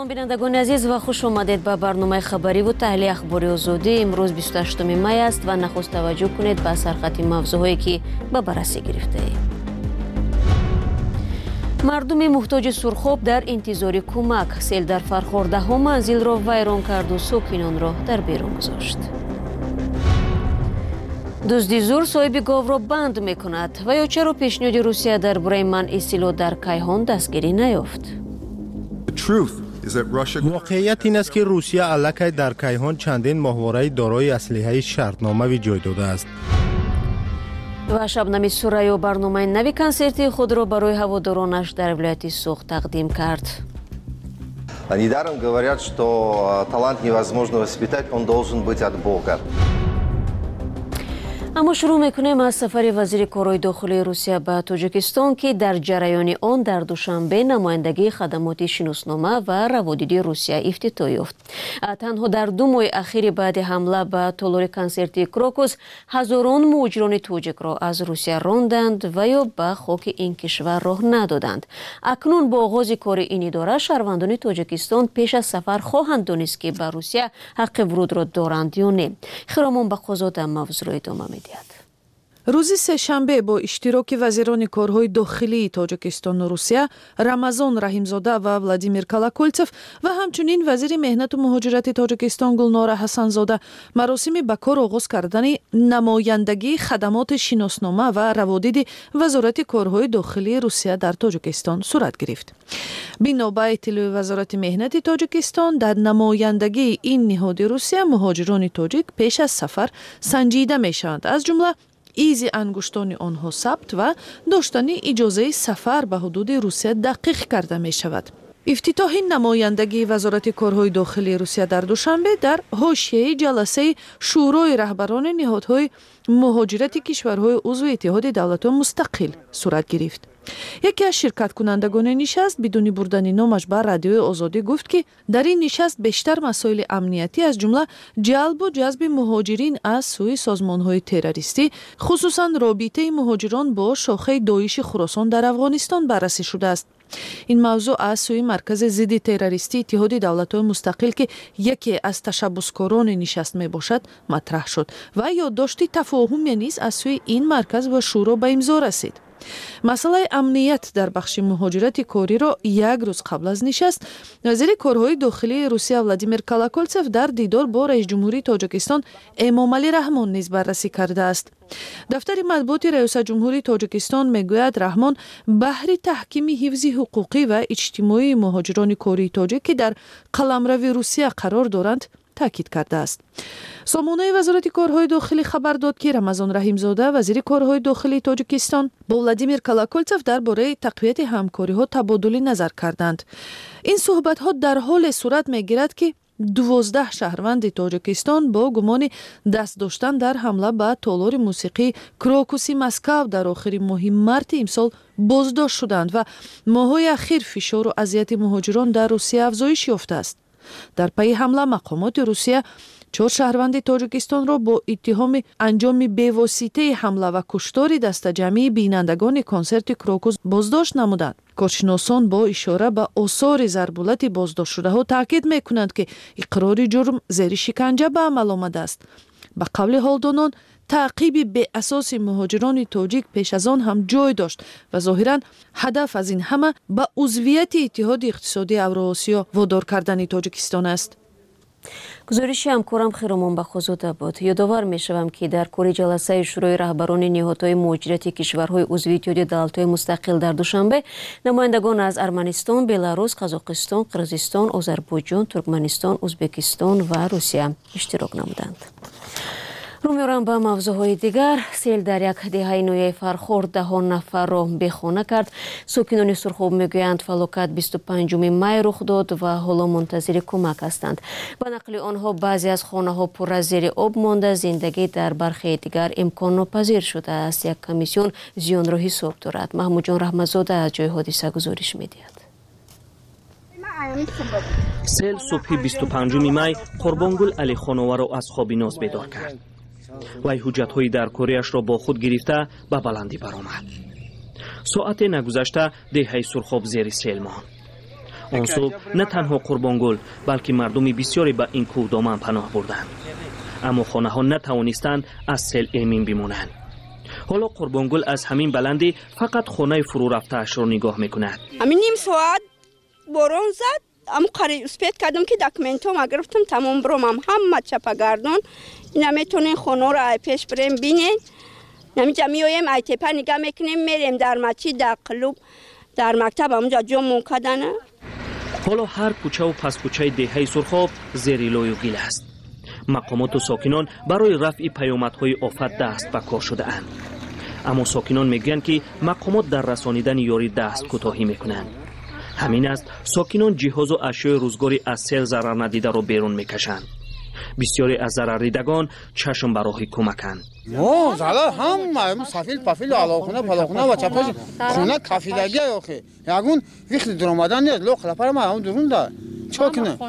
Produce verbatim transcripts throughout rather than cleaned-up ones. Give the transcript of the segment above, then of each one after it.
سلام بینندگان عزیز و خوش آمدید به برنامه خبری و تحلیل اخباری آزادی. امروز بیست و هشتم می است و نخست توجه کنید به سرخط موضوعاتی که به بررسی گرفته ایم. مردم محتاج سرخاب در انتظار کمک. سیل در فرخورده ها منزل را ویران کرد و ساکنان را در بیرون گذاشت. دزدی زور صاحب گاو را بند می کند و یا چرا پیشنهاد روسیه درباره منع سلاح در کیهان دستگیری نیافت؟ واقعیت این است که روسیه علاقه در کیهان چندین ماهواره دارای اسلحه شرطنامه جای داده است. و شبنم سوریا برنامه نوی کنسرتی خود را برای هوادارانش در ولایت سوخ تقدیم کرد. Недаром говорят, что талант невозможно воспитать, он должен быть от Бога. اما شروع میکنیم از سفر وزیر کارهای داخلی روسیه به تاجیکستان که در جریان آن در دوشنبه نمایندگی خدمات شناسنامه و روادیدی روسیه افتتاح یافت. تنها در دو ماه اخیر بعد حمله به تالار کنسرتی کراکوس هزاران مهاجران تاجیک را از روسیه راندند و یا به خاک این کشور راه ندادند. اکنون با آغاز کار این اداره شهروندان تاجیکستان پیش از سفر خواهند دانست که به روسیه حق ورود را دارند یا نه. خرامان به قضات موضوع ادامه می‌دهد. روز سه‌شنبه با اشتراک وزیران کارهای داخلی تاجیکستان و روسیه رمضان رحیمزاده و ولادیمیر کالاکولتف و همچنین وزیر مهنت و مهاجرت تاجیکستان گلنار حسنزاده مراسم به کار آغاز کردن نمایندگی خدمات شناسنامه و روادید وزارت کارهای داخلی روسیه در تاجیکستان صورت گرفت. بنا به اطلاع وزارت مهنت تاجیکستان در نمایندگی این نهاد روسیه مهاجران تاجیک پیش از سفر سنجیده میشوند، از جمله ایز انگشتان آنها ثبت و داشتن اجازه سفر به حدود روسیه دقیق کرده می شود. افتتاح نمایندگی وزارت کارهای داخلی روسیه در دوشنبه در حاشیه جلسه شورای رهبران نهادهای مهاجرت کشورهای عضو اتحاد دولت‌های مستقل صورت گرفت. یکی از شرکت کنندگان نشست بدون بردن نامش بر رادیوی آزادی گفت که در این نشست بیشتر مسائل امنیتی از جمله جلب و جذب مهاجرین از سوی سازمان‌های تروریستی، خصوصا رابطه مهاجران با شاخه داعش خراسان در افغانستان بررسی شده است. این موضوع از سوی مرکز ضد تروریستی اتحاد دولت‌های مستقل که یکی از تشبسکاران نشست می باشد مطرح شد و یادداشت تفاهم نیز از سوی این مرکز و شورا به امضا رسید. مسئله امنیت در بخش مهاجرت کاری را یک روز قبل از نشست وزیر کارهای داخلی روسیه ولادیمیر کالاکولتف در دیدار با رئیس جمهوری تاجیکستان امامعلی رحمان نیز بررسی کرده است. دفتر مطبوعات ریاست جمهوری تاجیکستان میگوید رحمان بهر تحکیم حفظ حقوقی و اجتماعی مهاجران کاری تاجیک که در قلمرو روسیه قرار دارند تاکید کرده است. سامانه وزارت کارهای داخلی خبر داد که رمضان رحیمزاده وزیر کارهای داخلی تاجیکستان با ولادیمیر کالاکولتف درباره تقویت همکاری‌ها تبادل نظر کردند. این صحبت‌ها در حال صورت می‌گیرد که دوازده شهروند تاجیکستان با گمان دست داشتن در حمله به تالار موسیقی کراکوسی مسکو در آخر ماه مارت امسال بازداشت شدند و ماه‌های اخیر فشار و اذیت مهاجران در روسیه افزایش یافته است. در پی حمله مقامات روسیه چهار شهروند تاجیکستان را با اتهام انجام بی‌واسطه حمله و کشتار دست جمعی بینندگان کنسرت کراکوس بازداشت نمودند. کارشناسان با اشاره به آثار ضربالت بازداشت شده ها تاکید میکنند که اقرار جرم زیر شکنجه به عمل آمده است. به قول حالدانان تعقیب به اساس مهاجران تاجیک پیش از آن هم جای داشت و ظاهراً هدف از این همه به عضویت اتحاد اقتصادی اوراسیا وادار کردن تاجیکستان است. گزارش همکارم خیرامان بخوزاده بود. یادآور میشوم که در کار جلسه شورای رهبران نهادهای مهاجرت کشورهای عضو اتحاد دولت‌های مستقل در دوشنبه نمایندگان از ارمنستان، بلاروس، قزاقستان، قرغیزستان، آذربایجان، ترکمنستان، ازبکستان و روسیه اشتراک نمودند. رو می‌روم به موضوعهای دیگر. سیل در یک دهه نوی فرخورد ده نفر را بیخانه کرد. ساکنان سرخاب میگویند فلاکت بیست و پنجم می رخ داد و حالا منتظر کمک هستند. به نقل آنها بعضی از خانه‌ها پر از زیر آب مانده، زندگی در برخی دیگر امکان ناپذیر شده است. یک کمیسیون زیان را حساب دارد. محمود جان رحمتزاده از جای حادثه گزارش می‌دهد. سیل صبح بیست و پنجم می قربانگل علی خانوار را از خواب ناز بیدار کرد. وی حجت‌های درکاریش را با خود گرفته به بلندی برآمد. ساعت نگذشته دهه سرخاب زیر سیل ماند. آن صبح نه تنها قربانگل بلکه مردم بسیاری به این کوه دامن پناه بردند. اما خانه ها نتوانستند از سیل امین بمانند. حالا قربانگل از همین بلندی فقط خانه فرو رفته اش را نگاه میکند. همین نیم ساعت باران زد. ام قری اسپیت کردم که داکومنتوم گرفتم تمام برام همه چپا گردون. اینا میتونین خانه را پیش بریم بینین. نمی‌جا میایم ای تپه نگاه میکنیم میریم در مسجد در کلوب در مکتب اونجا جمع کردن. حالا هر کوچه و پس کوچه دهه سرخاب زیر لای و گل است. مقامات و ساکنان برای رفع پیامدهای آفت دست به کار شده اند. اما ساکنان میگویند که مقامات در رسانیدن یاری دست کوتاهی میکنند. همین است ساکنان جهاز و اشیاء روزگاری از سیل ضرر ندیده را بیرون میکشند. بسیاری از ضرر دیدگان چشم به راه کمکند. نه زلال هم سفیل پفیل علاخونه پلاخونه و چپش خونه کافیلگی آخه یگون وقتی در آمدن نیست لو خلپر ما اون درون ده چا کنه.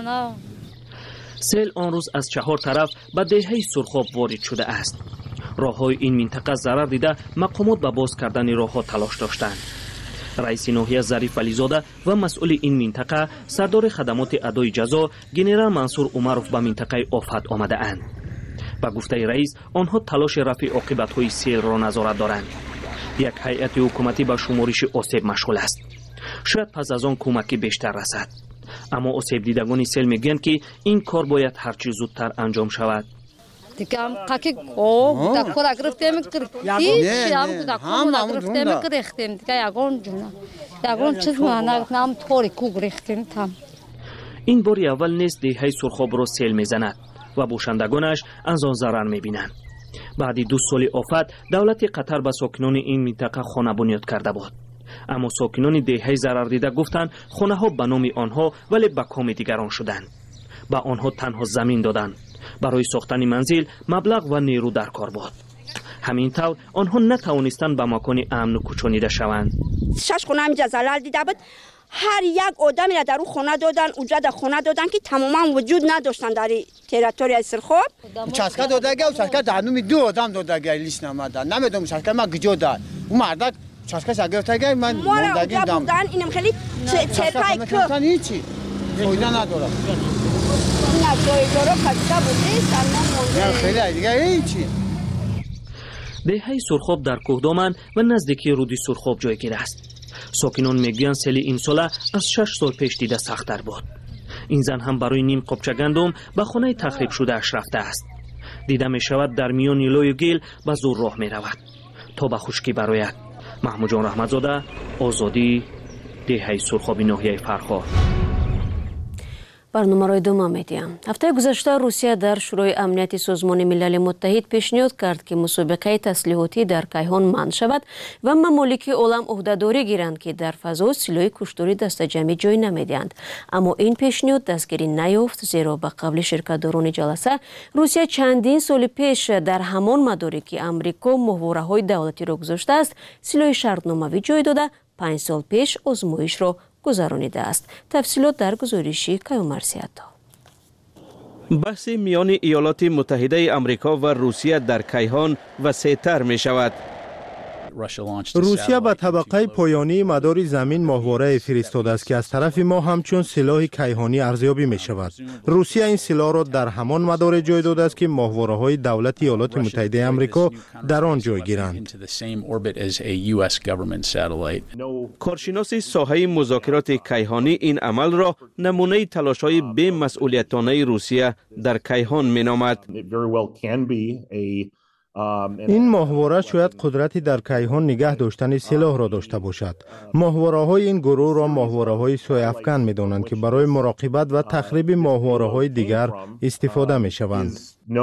سیل آن روز از چهار طرف به دهه سرخاب وارد شده است. راههای این منطقه ضرر دیده مقامات به باز کردن راهها تلاش داشتند. رئیس ناحیه ظریف ولیزاده و مسئول این منطقه سردار خدمات ادای جزا گنرال منصور عمروف به منطقه آفت آمده اند. با گفته رئیس آنها تلاش رفع عاقبت‌های سیل را نظارت دارند. یک هیئت حکومتی به شمارش آسیب مشغول است. شاید پس از آن کمکی بیشتر رسد. اما آسیب دیدگان سیل میگویند که این کار باید هرچه زودتر انجام شود. دیگم قاکی او دا خود گرفتیم هیچ هم دا خود گرفتیم گرفتیم دیگه یگون جون یگون چیز ما نام طوری کو گرفتیم تام. این بار اول نیست دهه سرخاب را سیل میزند و باشندگانش از آن ضرر میبینند. بعد دو سال آفت دولت قطر به ساکنان این منطقه خانه بنیاد کرده بود. اما ساکنان دهه ضرر دیده گفتند خانه ها به نام آنها ولی به کام دیگران شدند. به آنها تنها زمین دادند. برای ساختن منزل مبلغ و نیرو در کار بود. همین طور آنها نتوانستند به مکان امن کوچانیده شوند. شش خونه همینجا زلال دیده بود. هر یک آدمی را در اون خانه دادن، اونجا در خانه دادن که تماما وجود نداشتن در تریتوری سرخاب. چسکا دادگی و چسکا دانومی دو آدم دادگی لیست نمیدن. نمیدونم چسکا ما گجو داد. اون مرد چسکا شگرفتگی من موندگی دام. بودن اینم خیلی چرپای که. هیچی. فایده نداره. نه جای داره خسته بوده سلمان مونده. خیلی دیگه هیچی. دهه سرخاب در کوهدامن و نزدیکی رودی سرخاب جایگیر است. ساکنان میگویند سیل این ساله از شش سال پیش دیده سخت‌تر بود. این زن هم برای نیم قبچه گندم به خانه تخریب شده اش رفته است. دیده می شود در میان لای و گل به زور راه می رود تا به خشکی برآید. محمود جان رحمتزاده، آزادی، دهه سرخاب ناحیه فرخار. برنامه را ادامه می‌دهیم. هفته گذشته روسیه در شورای امنیت سازمان ملل متحد پیشنهاد کرد که مسابقه تسلیحاتی در کیهان منع شود و ممالک عالم عهده‌داری گیرند که در فضا سلاح کشتاری دست جمعی جای نمی‌دهند. اما این پیشنهاد دستگیری نیافت زیرا به قبل شرکت‌داران جلسه روسیه چندین سال پیش در همان مداری که امریکا ماهواره‌های دولتی را گذاشته است سلاح شرطنامه‌ای جای داده پنج سال پیش آزمایش را گذرانیده است. تفصیلات در گزارشی کیومرسیاتا. بحث میان ایالات متحده امریکا و روسیه در کیهان وسیع‌تر می شود. روسیه به طبقه پایانی مدار زمین ماهواره فرستاده است که از طرف ما همچون سلاح کیهانی ارزیابی می شود. روسیه این سلاح را در همان مدار جای داده است که ماهواره های دولت ایالات متحده امریکا در آن جای گیرند. کارشناس ساحه مذاکرات کیهانی این عمل را نمونه تلاش های بی مسئولیتانه روسیه در کیهان می نامد. این ماهواره شاید قدرتی در کیهان نگه داشتن سلاح را داشته باشد. ماهواره های این گروه را ماهواره های سوی افکن می دانند که برای مراقبت و تخریب ماهواره های دیگر استفاده می شوند.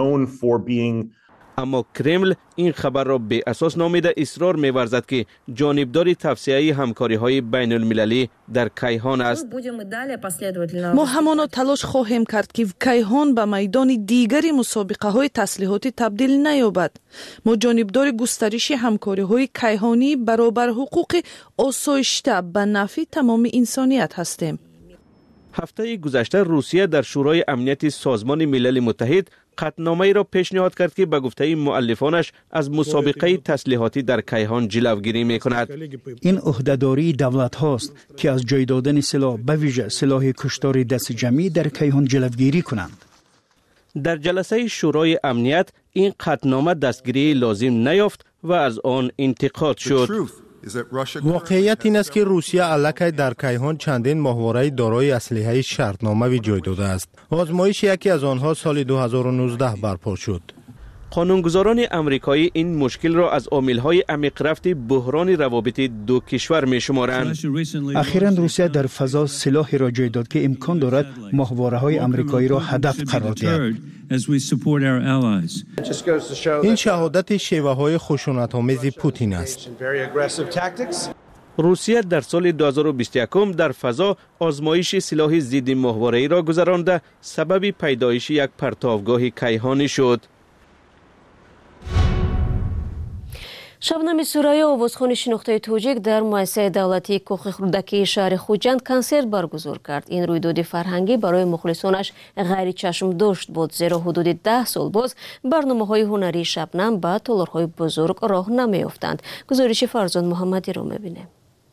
اما کرمل این خبر را به اساس نامیده اصرار می‌ورزد که جانبدار توسعه همکاری‌های بین المللی در کیهان است. ما همانا تلاش خواهیم کرد که کیهان به میدان دیگری مسابقه‌های تسلیحاتی تبدیل نیابد. ما جانبدار گسترش همکاری‌های کیهانی برابر حقوق آسایشته به نفع تمام انسانیت هستیم. هفته گذشته روسیه در شورای امنیت سازمان ملل متحد قطعنامه‌ای را پیشنهاد کرد که به گفته مؤلفانش از مسابقه تسلیحاتی در کیهان جلوگیری می‌کند. این عهده‌داری دولت هاست که از جای دادن سلاح به ویژه سلاح کشتار دست جمعی در کیهان جلوگیری کنند. در جلسه شورای امنیت این قطعنامه دستگیری لازم نیافت و از آن انتقاد شد. واقعیت این است که روسیه علاقه در کیهان چندین ماهواره دارای اسلحه شرطنامه‌ای جای داده است. آزمایش یکی از آنها سال دو هزار و نوزده برپا شد. قانونگذاران امریکایی این مشکل را از عامل‌های عمیق‌رفت بحران روابط دو کشور می‌شمارند. اخیراً روسیه در فضا سلاحی را جای داد که امکان دارد ماهواره‌های امریکایی را هدف قرار دهد. این شهادت شیوه‌های خشونت‌آمیز پوتین است. روسیه در سال دو هزار و بیست و یک در فضا آزمایش سلاح ضد ماهواره‌ای را گذرانده سبب پیدایش یک پرتابگاه کیهانی شد. شبنم سوریا آوازخوان شناخته توجیک در مؤسسه دولتی کوخ خردکی شهر خوجند کنسرت برگزار کرد. این رویداد فرهنگی برای مخلصانش غیر چشم داشت بود، زیرا حدود ده سال باز برنامه‌های هنری شبنم به تالارهای بزرگ راه نمی‌یافتند. گزارش فرزان محمدی را می‌بینیم.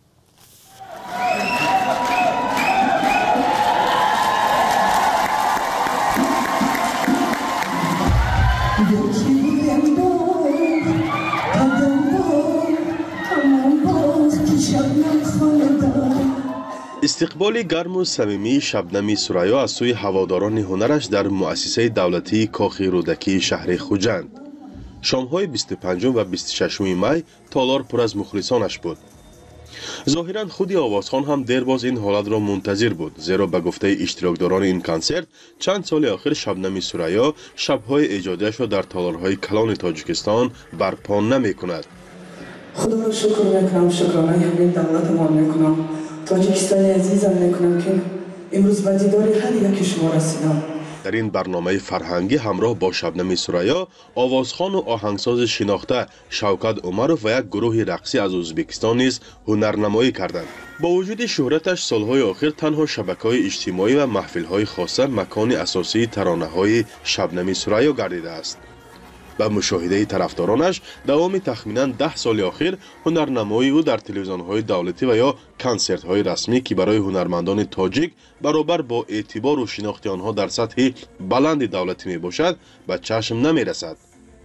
استقبال گرم و صمیمی شبنم سوریا از سوی هواداران هنرش در مؤسسه دولتی کاخ رودکی شهر خوجند. شام‌های بیست و پنجم و بیست و ششم می تالار پر از مخلصانش بود. ظاهراً خودی آوازخوان هم دیر باز این حالت را منتظر بود، زیرا به گفته اشتراکداران این کنسرت چند سال آخر شبنم سوریا شب‌های ایجادیش را در تالارهای کلان تاجیکستان برپا نمی‌کند. خدا را شکر میکنم، شکرانه همین دولت ما میکنم، تاجیکستانی عزیزم میکنم که امروز به دیدار هر یکی شما رسیدم. در این برنامه فرهنگی همراه با شبنم سوریا آوازخوان و آهنگساز شناخته شوکت عمرов و یک گروه رقصی از ازبکستان نیز هنرنمایی کردند. با وجود شهرتش سالهای آخر تنها شبکه‌های اجتماعی و محفل‌های خاصه مکان اساسی ترانه‌های شبنم سوریا گردیده است. به مشاهده طرفدارانش دوام تخمینا ده سال اخیر هنرنمایی او در تلویزیون‌های دولتی و یا کنسرت‌های رسمی که برای هنرمندان تاجیک برابر با اعتبار و شناخت آنها در سطح بلند دولتی میباشد به چشم نمیرسد.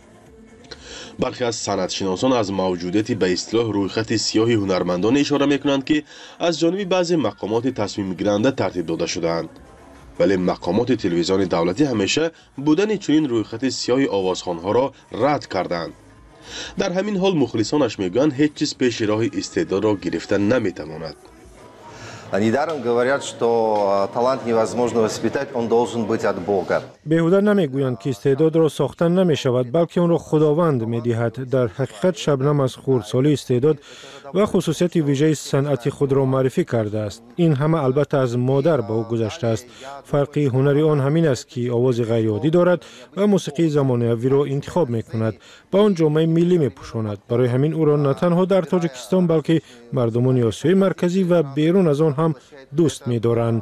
برخی از صنعتشناسان از موجودیت به اصطلاح رویخط سیاه هنرمندان اشاره میکنند که از جانب بعضی مقامات تصمیم گیرنده ترتیب داده شده‌اند. ولی مقامات تلویزیون دولتی همیشه بودن چنین رویخط سیاه آوازخوان‌ها را رد کردند. در همین حال مخلصانش میگویند هیچ چیز پیش راه استعداد را گرفتن نمیتواند. Недаром говорят, что талант невозможно воспитать, он должен быть от Бога. بیهوده نمیگویند که استعداد را ساختن نمی شود، بلکه آن را خداوند میدهد. در حقیقت شبنم از خردسالی استعداد و خصوصیت ویژه صنعت خود را معرفی کرده است. این همه البته از مادر به او گذشته است. فرقی هنری آن همین است که آواز غیر عادی دارد و موسیقی زمانه‌ای را انتخاب میکند. با آن جامعه ملی میپوشاند. برای همین او را نه تنها در تاجیکستان بلکه مردمان آسیای مرکزی و بیرون از آن هم دوست می‌دارند.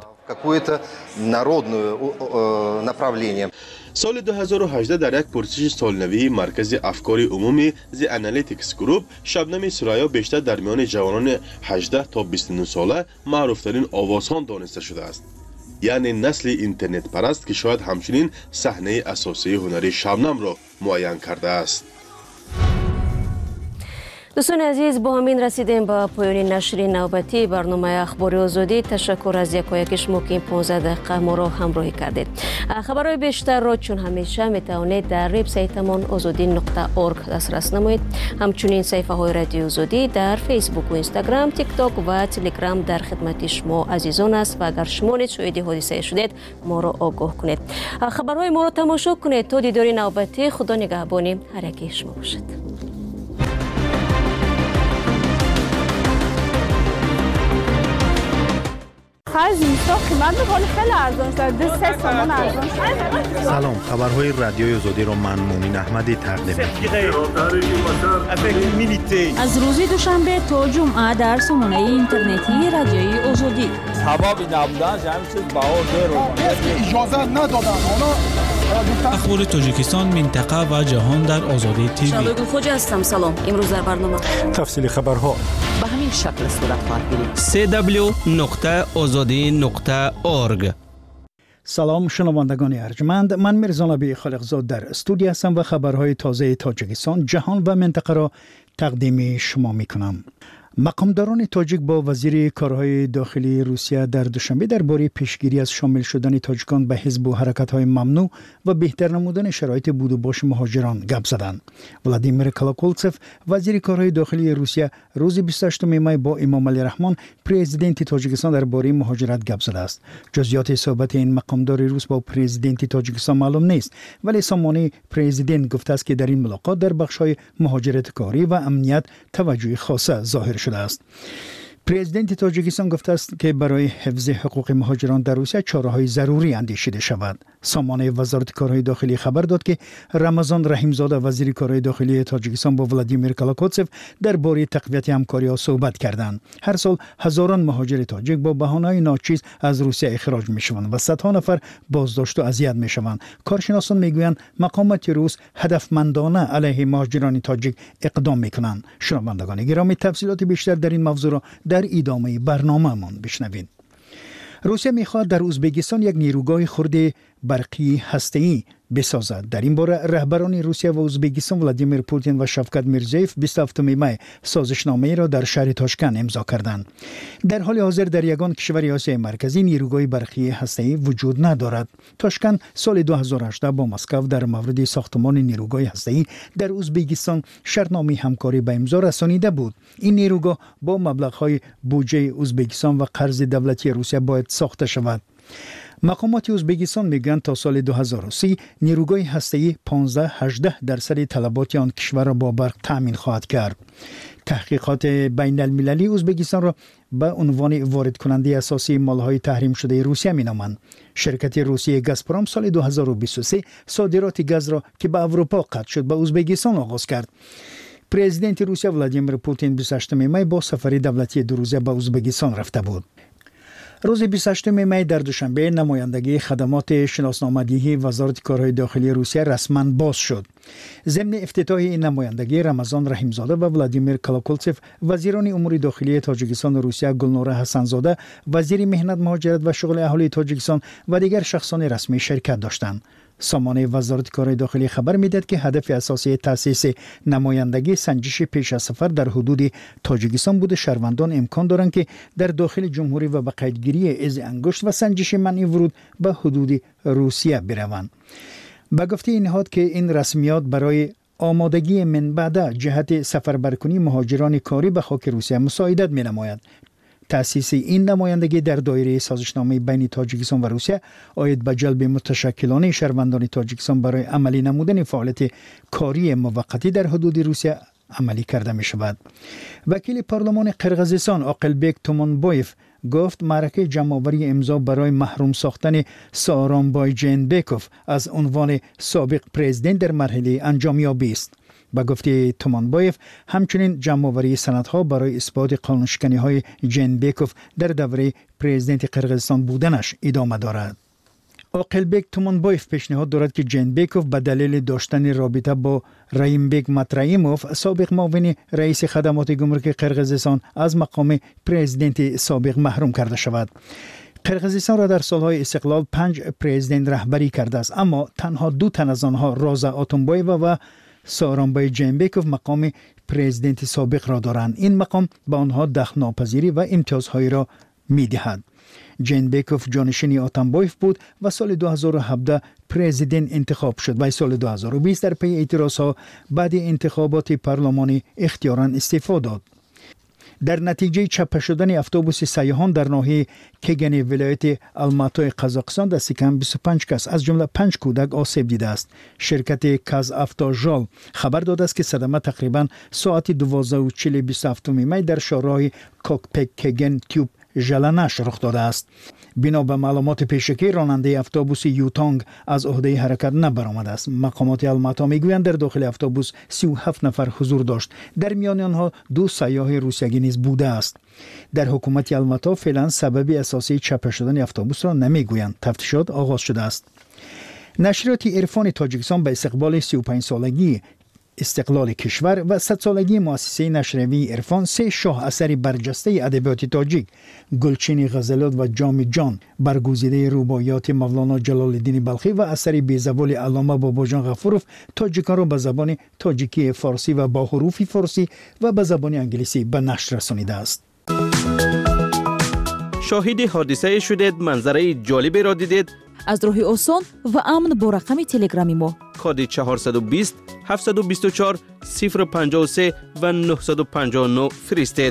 سال دو هزار و هجده در یک پرسش سالنوی مرکز افکار عمومی زی انالیتیکس گروپ شبنم سوریا بیشتر در میان جوانان هجده تا بیست و نه ساله معروفترین آوازخوان دانسته شده است. یعنی نسل اینترنت پرست که شاید همچنین صحنه اساسی هنری شبنم را معین کرده است. دوستان عزیز، با همین رسیدیم به پایان نشر نوبتی برنامه اخبار آزادی. تشکر از یکایک شما که این پانزده دقیقه ما را همراهی کردید. خبرهای بیشتر را چون همیشه میتوانید در وبسایتمان آزادی نقطه اورگ دسترس نمایید. همچنین صفحه های رادیو آزادی در فیسبوک و اینستاگرام، تیک تاک و تلگرام در خدمت شما عزیزان است و اگر شما نیز شاهد حادثه شدید ما را آگاه کنید. خبرهای ما را تماشا کنید. تا دیدار نوبتی، خدا نگهبان هر یک شما باشد. آخر زمستان قیمت میکنه خیلی ارزان شد. دو سه تومان ارزان شد. سلام، خبرهای رادیوی آزادی را من مونین احمدی تقدیم می‌کنم. از روز دوشنبه تا جمعه در سامانه اینترنتی رادیوی آزادی. سبب نبودن همین چیز بهار رو اجازه ندادن. اخبار تاجیکستان، منطقه و جهان در آزادی تیوی. شادو خوجا هستم. سلام. امروز در برنامه تفصیل خبرها به همین شکل صورت خواهد گرفت. سی دبلیو نقطه آزادی نقطه اورگ. سلام شنوندگان ارجمند، من میرزا نبی خالقزاد در استودیو هستم و خبرهای تازه تاجیکستان، جهان و منطقه را تقدیم شما میکنم. مقامداران تاجیک با وزیر کارهای داخلی روسیه در دوشنبه درباره پیشگیری از شامل شدن تاجیکان به حزب و حرکت‌های ممنوع و بهتر نمودن شرایط بود و باش مهاجران گپ زدند. ولادیمیر کالاکولتسف وزیر کارهای داخلی روسیه روز بیست و هشتم می با امام علی رحمان پرزیدنت تاجیکستان درباره مهاجرت گپ زده است. جزئیات صحبت این مقامدار روس با پرزیدنت تاجیکستان معلوم نیست، ولی سامانه پرزیدنت گفته است که در این ملاقات در بخش‌های مهاجرت کاری و امنیت توجه خاصه ظاهر شده است. پرزیدنت تاجیکستان گفته است که برای حفظ حقوق مهاجران در روسیه چاره‌های ضروری اندیشیده شود. سامانه وزارت کارهای داخلی خبر داد که رمضان رحیمزاده وزیر کارهای داخلی تاجیکستان با ولادیمیر کالاکوتسف درباره تقویت همکاری‌ها صحبت کردند. هر سال هزاران مهاجر تاجیک با بهانه‌های ناچیز از روسیه اخراج می‌شوند و صدها نفر بازداشت و اذیت می‌شوند. کارشناسان می‌گویند مقامات روس هدفمندانه علیه مهاجران تاجیک اقدام می‌کنند. شنوندگان گرامی، تفصیلات بیشتر در این موضوع را در ادامه برنامه‌مان بشنوید. روسیه می‌خواهد در ازبکستان یک نیروگاه خرد برقی هسته‌ای بسازد. در این باره رهبران روسیه و ازبکستان ولادیمیر پوتین و شفقت میرزیف بیست و هفتم می سازشنامه را در شهر تاشکند امضا کردند. در حال حاضر در یگان کشور آسیای مرکزی نیروگاه برقی هسته‌ای وجود ندارد. تاشکند سال دو هزار و هجده با مسکو در مورد ساختمان نیروگاه هسته‌ای در ازبکستان شرطنامه همکاری به امضا رسانیده بود. این نیروگاه با مبلغ‌های بودجه ازبکستان و قرض دولتی روسیه باید ساخته شود. مقامات ازبکستان میگویند تا سال دو هزار و سی نیروگاه هسته‌ای پانزده هجده درصد طلبات آن کشور را با برق تامین خواهد کرد. تحقیقات بین المللی ازبکستان را به عنوان وارد کننده اساسی مالهای تحریم شده روسیه مینامند. شرکت روسیه گازپروم سال دو هزار و بیست و سه صادرات گاز را که به اروپا قطع شد به ازبکستان آغاز کرد. پرزیدنت روسیه ولادیمیر پوتین بیست و هشتم می با سفر دولتی دو روزه به ازبکستان رفته بود. روز بیست و هشتم می در دوشنبه نمایندگی خدمات شناسنامه‌دهی وزارت کارهای داخلی روسیه رسما باز شد. ضمن افتتاح این نمایندگی رمضان رحیمزاده و ولادیمیر کالاکولتسف وزیران امور داخلی تاجیکستان و روسیه، گلنوره حسنزاده وزیر مهنت، مهاجرت و شغل اهالی تاجیکستان و دیگر شخصان رسمی شرکت داشتند. سامانه وزارت کارهای داخلی خبر میدهد که هدف اساسی تأسیس نمایندگی سنجش پیش از سفر در حدود تاجیکستان بوده. شهروندان امکان دارند که در داخل جمهوری و به قیدگیری از انگشت و سنجش منع ورود به حدود روسیه بروند. به گفته این نهاد که این رسمیات برای آمادگی من بعد جهت سفربرکنی مهاجران کاری به خاک روسیه مساعدت می نماید. تأسیس این نمایندگی در دایره سازشنامه بین تاجیکستان و روسیه آید به جلب متشکلانه شهروندان تاجیکستان برای عملی نمودن فعالیت کاری موقتی در حدود روسیه عملی کرده می شود. وکیل پارلمان قرقیزستان عاقلبک تومانبایف گفت معرکه جمع‌آوری امضا برای محروم ساختن سارانبای جینبکوف از عنوان سابق پرزیدنت در مرحله انجامیابی است. با گفته تومانبایف همچنین جمع‌آوری سندها برای اثبات قانونشکنی‌های جینبکوف در دوره پرزیدنت قرقیزستان بودنش ادامه دارد. عاقلبک تومانبایف پیشنهاد دارد که جینبکوف به دلیل داشتن رابطه با رایمبک مترایموف سابق معاون رئیس خدمات گمرک قرقیزستان از مقام پرزیدنت سابق محروم کرده شود. قرقیزستان را در سالهای استقلال پنج پرزیدنت رهبری کرده است، اما تنها دو تن از آنها، رازا آتونبایووا و سارانبای جینبکوف، مقام پرزیدنت سابق را دارند. این مقام به آنها دخل ناپذیری و امتیازهایی را می‌دهد. جینبکوف جانشین آتونبایف بود و سال دو هزار و هفده پرزیدنت انتخاب شد و سال دو هزار و بیست در پی اعتراضها بعد انتخابات پارلمانی اختیاراً استعفا داد. در نتیجه چپه شدن اتوبوس سیاحان در ناحیه کگن ولایت الماتای قزاقستان دست کم بیست و پنج کس از جمله پنج کودک آسیب دیده است. شرکت کازافتاژال خبر داده است که صدمه تقریبا ساعت دوازده و چهل بیست و هفتم می در شهرهای کوکپک کگن تیوب ژلنش رخ داده است. بنا به معلومات پیشکی راننده اتوبوس یوتانگ از عهده حرکت نبرآمده است. مقامات الماتا میگویند در داخل اتوبوس سی و هفت نفر حضور داشت. در میان آنها دو سیاح روسیایی نیز بوده است. در حکومت الماتا فعلا سبب اساسی چپه شدن اتوبوس را نمیگویند. تفتیشات آغاز شده است. نشریات عرفان تاجیکستان به استقبال سی و پنج سالگی استقلال کشور و صد سالگی مؤسسه نشریه عرفان سه شاه اثری برجسته ادبیات تاجیک گلچین غزلات و جام جان برگزیده رباعیات مولانا جلال الدین بلخی و اثری بیزوال علامه باباجان غفوروف تاجیکان را به زبان تاجیکی فارسی و با حروف فارسی و به زبان انگلیسی به نشر رسانیده است. شاهد حادثه شدید، منظره جالبی را دیدید؟ از راه آسان و امن با رقم تلگرامی ما کد چهارصد و بیست هفتصد و بیست و چهار صفر پنجاه و سه و نهصد و پنجاه و نه فرستید.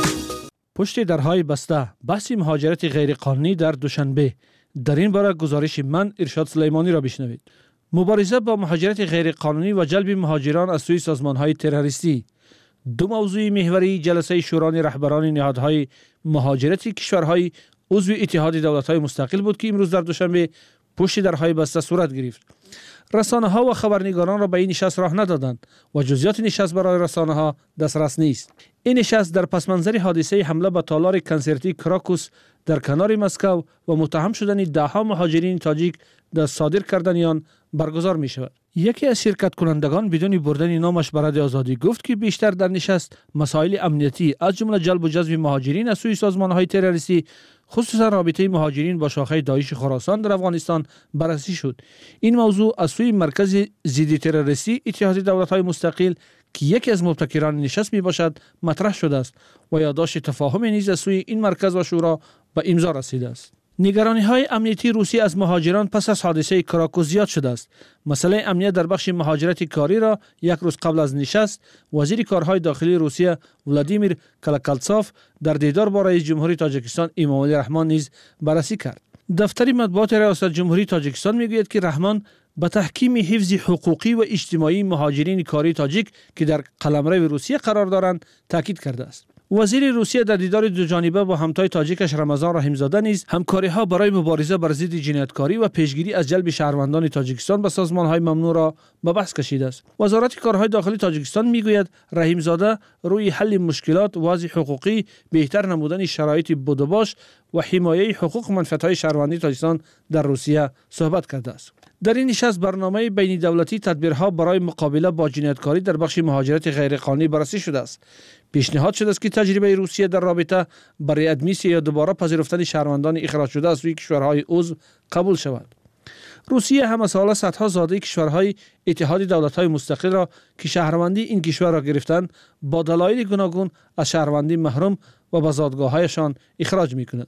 پشت درهای بسته، بحث مهاجرت غیرقانونی در دوشنبه. در این باره گزارش من ارشاد سلیمانی را بشنوید. مبارزه با مهاجرت غیرقانونی و جلب مهاجران از سوی سازمان‌های تروریستی دو موضوع محوری جلسه شورای رهبران نهادهای مهاجرتی کشورهای عضو اتحاد دولت‌های مستقل بود که امروز در دوشنبه پشت درهای بسته صورت گرفت. رسانه‌ها و خبرنگاران را به این نشست راه ندادند و جزئیات نشست برای رسانه‌ها دسترس نیست. این نشست در پس منظر حادثه حمله به تالار کنسرتی کراکوس در کنار مسکو و متهم شدن ده‌ها مهاجرین تاجیک در صادر کردن آن برگزار می شود. یکی از شرکت کنندگان بدون بردن نامش به رادیو آزادی گفت که بیشتر در نشست مسائل امنیتی از جمله جلب و جذب مهاجرین از سوی سازمان‌های تروریستی خصوصا رابطه مهاجرین با شاخه داعش خراسان در افغانستان بررسی شد. این موضوع از سوی مرکز ضد تروریستی اتحاد دولت‌های مستقل که یکی از مبتکران نشست می باشد مطرح شده است و یادداشت تفاهم نیز از سوی این مرکز و شورا به امضا رسیده است. نگرانی‌های امنیتی روسیه از مهاجران پس از حادثه کراکوس زیاد شده است. مسئله امنیت در بخش مهاجرت کاری را یک روز قبل از نشست وزیر کارهای داخلی روسیه ولادیمیر کلاکالتسوف در دیدار با رئیس جمهوری تاجیکستان امامعلی رحمان نیز بررسی کرد. دفتر مطبوعات ریاست جمهوری تاجیکستان میگوید که رحمان به تحکیم حفظ حقوقی و اجتماعی مهاجرین کاری تاجیک که در قلمرو روسیه قرار دارند تاکید کرده است. وزیر روسیه در دیدار دو جانبه با همتای تاجیکش رمضان رحیمزاده نیز همکاری‌ها برای مبارزه بر ضد جنایتکاری و پیشگیری از جلب شهروندان تاجیکستان به سازمان‌های ممنوع را به بحث کشیده است. وزارت کارهای داخلی تاجیکستان میگوید رحیمزاده روی حل مشکلات، وضع حقوقی، بهتر نمودن شرایط بودوباش و حمایت حقوق و منفعت‌های شهروندی تاجیکستان در روسیه صحبت کرده است. در این نشست برنامه بین دولتی تدبیرها برای مقابله با جنایتکاری در بخش مهاجرت غیرقانونی بررسی شده است. پیشنهاد شده است که تجربه روسیه در رابطه با ریادمیسی یا دوباره پذیرفتن شهروندان اخراج شده از سوی کشورهای عضو قبول شود. روسیه هم از حال صدها زاده کشورهای اتحاد دولت‌های مستقل را که شهروندی این کشور را گرفتند با دلایل گوناگون از شهروندی محروم و به زادگاه‌هایشان اخراج می‌کند.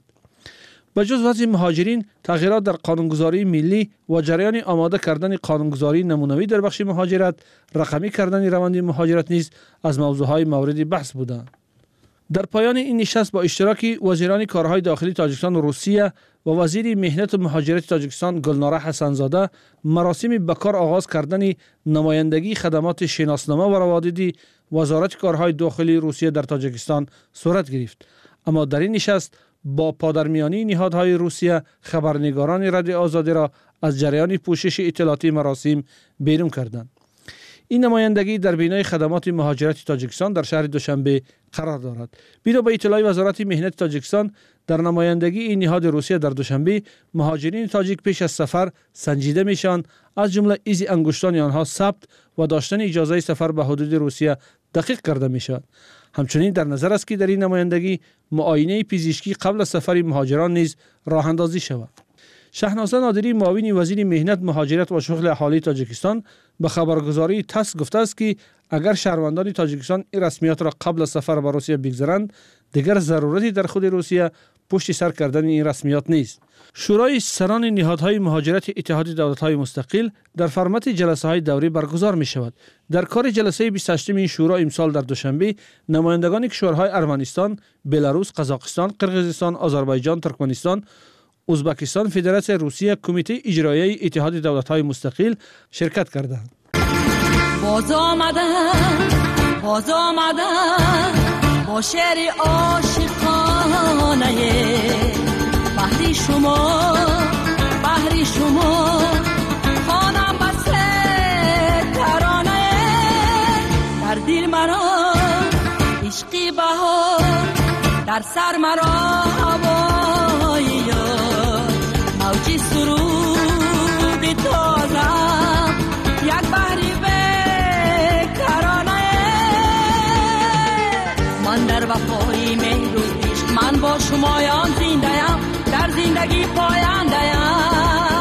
به جز وضع مهاجرین، تغییرات در قانونگذاری ملی و جریان آماده کردن قانونگذاری نمونوی در بخش مهاجرت، رقمی کردن روند مهاجرت نیز از موضوعهای مورد بحث بودند. در پایان این نشست با اشتراک وزیران کارهای داخلی تاجیکستان و روسیه و وزیر مهنت و مهاجرت تاجیکستان گلناره حسنزاده مراسم به کار آغاز کردن نمایندگی خدمات شناسنامه و روادیدی وزارت کارهای داخلی روسیه در تاجیکستان صورت گرفت. اما در این نشست با پادرمیانی نهادهای روسیه خبرنگاران رادیو آزادی را از جریان پوشش اطلاعاتی مراسم بیرون کردند. این نمایندگی در بینای خدمات مهاجرت تاجیکستان در شهر دوشنبه قرار دارد. بنا به اطلاع وزارت مهنت تاجیکستان، در نمایندگی این نهاد روسیه در دوشنبه مهاجرین تاجیک پیش از سفر سنجیده میشن، از جمله ایز انگشتان آنها ثبت و داشتن اجازه سفر به حدود روسیه دقیق کرده میشد. همچنین در نظر است که در این نمایندگی معاینه پزشکی قبل از سفر مهاجران نیز راه اندازی شود. شهنازه نادری معاون وزیر مهنت، مهاجرت و شغل اهالی تاجیکستان به خبرگزاری تاس گفته است که اگر شهروندان تاجیکستان این رسمیات را قبل از سفر به روسیه بگذارند، دیگر ضرورتی در خود روسیه پشت سر کردن این رسمیات نیست. شورای سران نهادهای مهاجرت اتحاد دولت‌های مستقل در فرمت جلسه‌های دوری برگزار می‌شود. در کار جلسه بیست و هشتم این شورا امسال در دوشنبه نمایندگان کشورهای ارمنستان، بلاروس، قزاقستان، قرقیزستان، آذربایجان، ترکمنستان، ازبکستان، فدراسیون روسیه، کمیته اجرایی اتحاد دولت‌های مستقل شرکت کردند. باز آمدن باز آمدن با شعر عاشقان ترانه بحری شما بحری شما خانم بس ترانه در دل مرا عشقی بهار در سر مرا هوای یار موجی سرود تازم یک بحری بیکرانه من در وفای مهر و عشق من با شمایان زنده‌ام در زندگی پاینده‌ام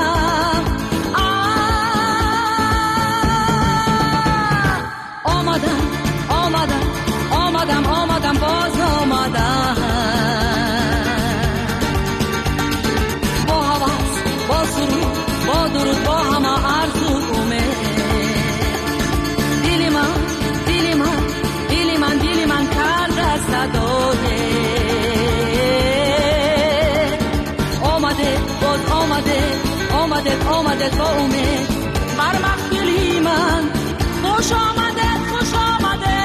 آمدم آمدم آمدم آمدم باز آمدم با حواس با سرود با درود با همه آرزو امید دل من دل من دل من دل من کرده صدای آمده باز آمده آمده آمده با امید بر مخدلی من خوش آمده خوش آمده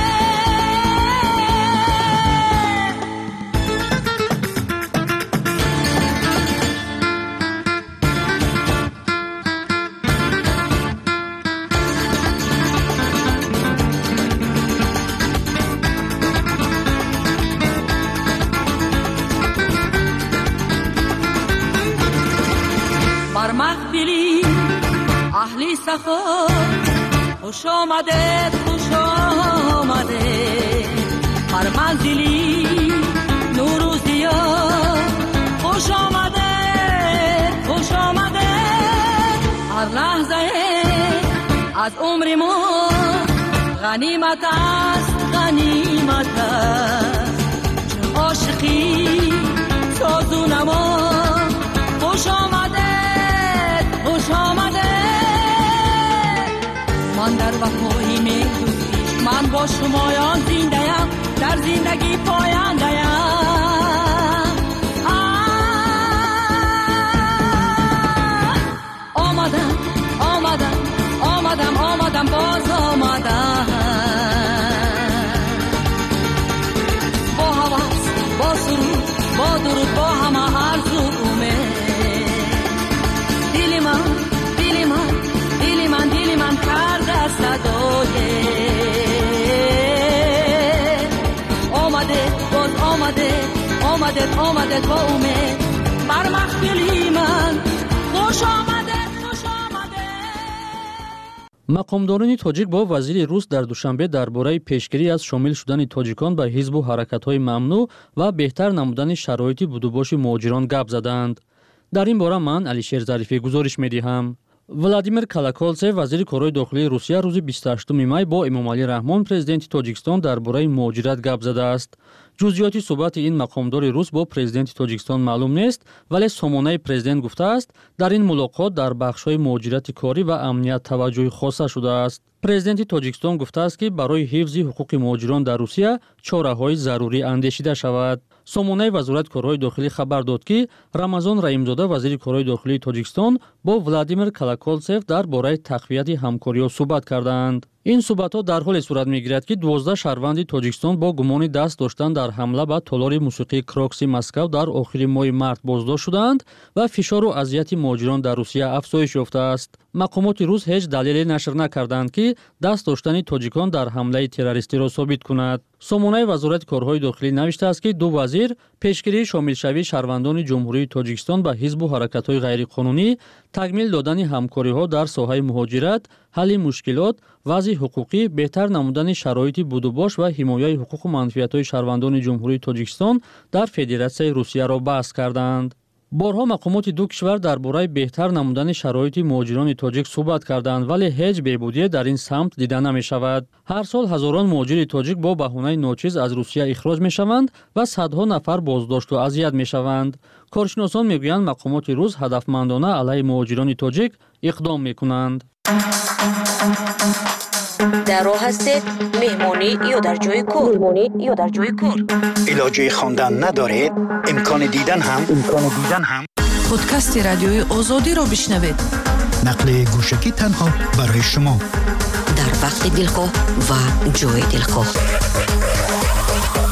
بر مخدلی اهلی سخا خوش آمده خوش آمده هر منزلی نور و ضیا خوش آمده خوش آمده هر لحظه از عمر ما غنیمت است غنیمت است چون عاشقی ساز و نما خوش آمده خوش آمده من در وفای مهر و عشق من با شمایان زنده‌ام در زندگی پاینده‌ام آمدم آمدم آمدم آمدم باز آمدم با حواس با سرود با درود با همه آرزو امید دل من دل من دل من دل من کرده صدای آمده باز آمده آمده آمده با امید بر مخدلی من خوش آمده خوش آمده. مقامداران تاجیک با وزیر روس در دوشنبه درباره پیشگیری از شامل شدن تاجیکان به حزب و حرکت‌های ممنوع و بهتر نمودن شرایط بودوباش مهاجران گپ زدند. در این باره من علیشیر ظریفی گزارش می‌دهم. ولادیمیر کالاکولتسف وزیر کارهای داخلی روسیه روز بیست و هشتم می با امامعلی رحمان پرزیدنت تاجیکستان درباره مهاجرت گپ زده است. جزئیات صحبت این مقامدار روس با پرزیدنت تاجیکستان معلوم نیست، ولی سامانه پرزیدنت گفته است در این ملاقات در بخش‌های مهاجرت کاری و امنیت توجه خاصه شده است. پرزیدنت تاجیکستان گفته است که برای حفظ حقوق مهاجران در روسیه چاره‌های ضروری اندیشیده شود. سامانه وزارت کارهای داخلی خبر داد که рамазон раимзода вазири کارهای داخلی تاجیکستان با ولادیمیر کالاکولتسف درباره تقویت همکاری‌ها صحبت کردند. این صحبت‌ها در حالی صورت می‌گیرد که دوازده شهروند تاجیکستان با گمان دست داشتن در حمله به تالار موسیقی کراکسی مسکو در آخر ماه مارت بازداشت شدند و فشار و اذیت مهاجران در روسیه افزایش یافته است. مقامات روس هیچ دلیلی نشر نکردند که دست داشتن تاجیکان در حمله تروریستی را ثابت کند. سامانه وزارت کارهای داخلی نوشته است که دو وزیر پیشگیری شامل شوی شهروندان جمهوری تاجیکستان به حزب و حرکت‌های غیرقانونی، تکمیل دادن همکاری‌ها در ساحه مهاجرت، حل مشکلات، وضع حقوقی، بهتر نمودن شرایط بودوباش و حمایت حقوق و منفعت‌های شهروندان جمهوری تاجیکستان در فدراسیون روسیه را بحث کردند. بارها مقامات دو کشور درباره بهتر نمودن شرایط مهاجران تاجیک صحبت کردند، ولی هیچ بهبودی در این سمت دیده نمی شود. هر سال هزاران مهاجر تاجیک با بهانه ناچیز از روسیه اخراج می شوند و صدها نفر بازداشت و اذیت می شوند. کارشناسان می گویند مقامات روس هدفمندانه علیه مهاجران تاجیک اقدام می کنند. در راه هستید مهمانی یا در جای کار مهمانی یا در جای کار علاجه خواندن ندارید امکان دیدن هم امکان دیدن هم پادکست رادیوی آزادی رو بشنوید. نقل گوشکی تنها برای شما در وقت دلخواه و جای دلخواه.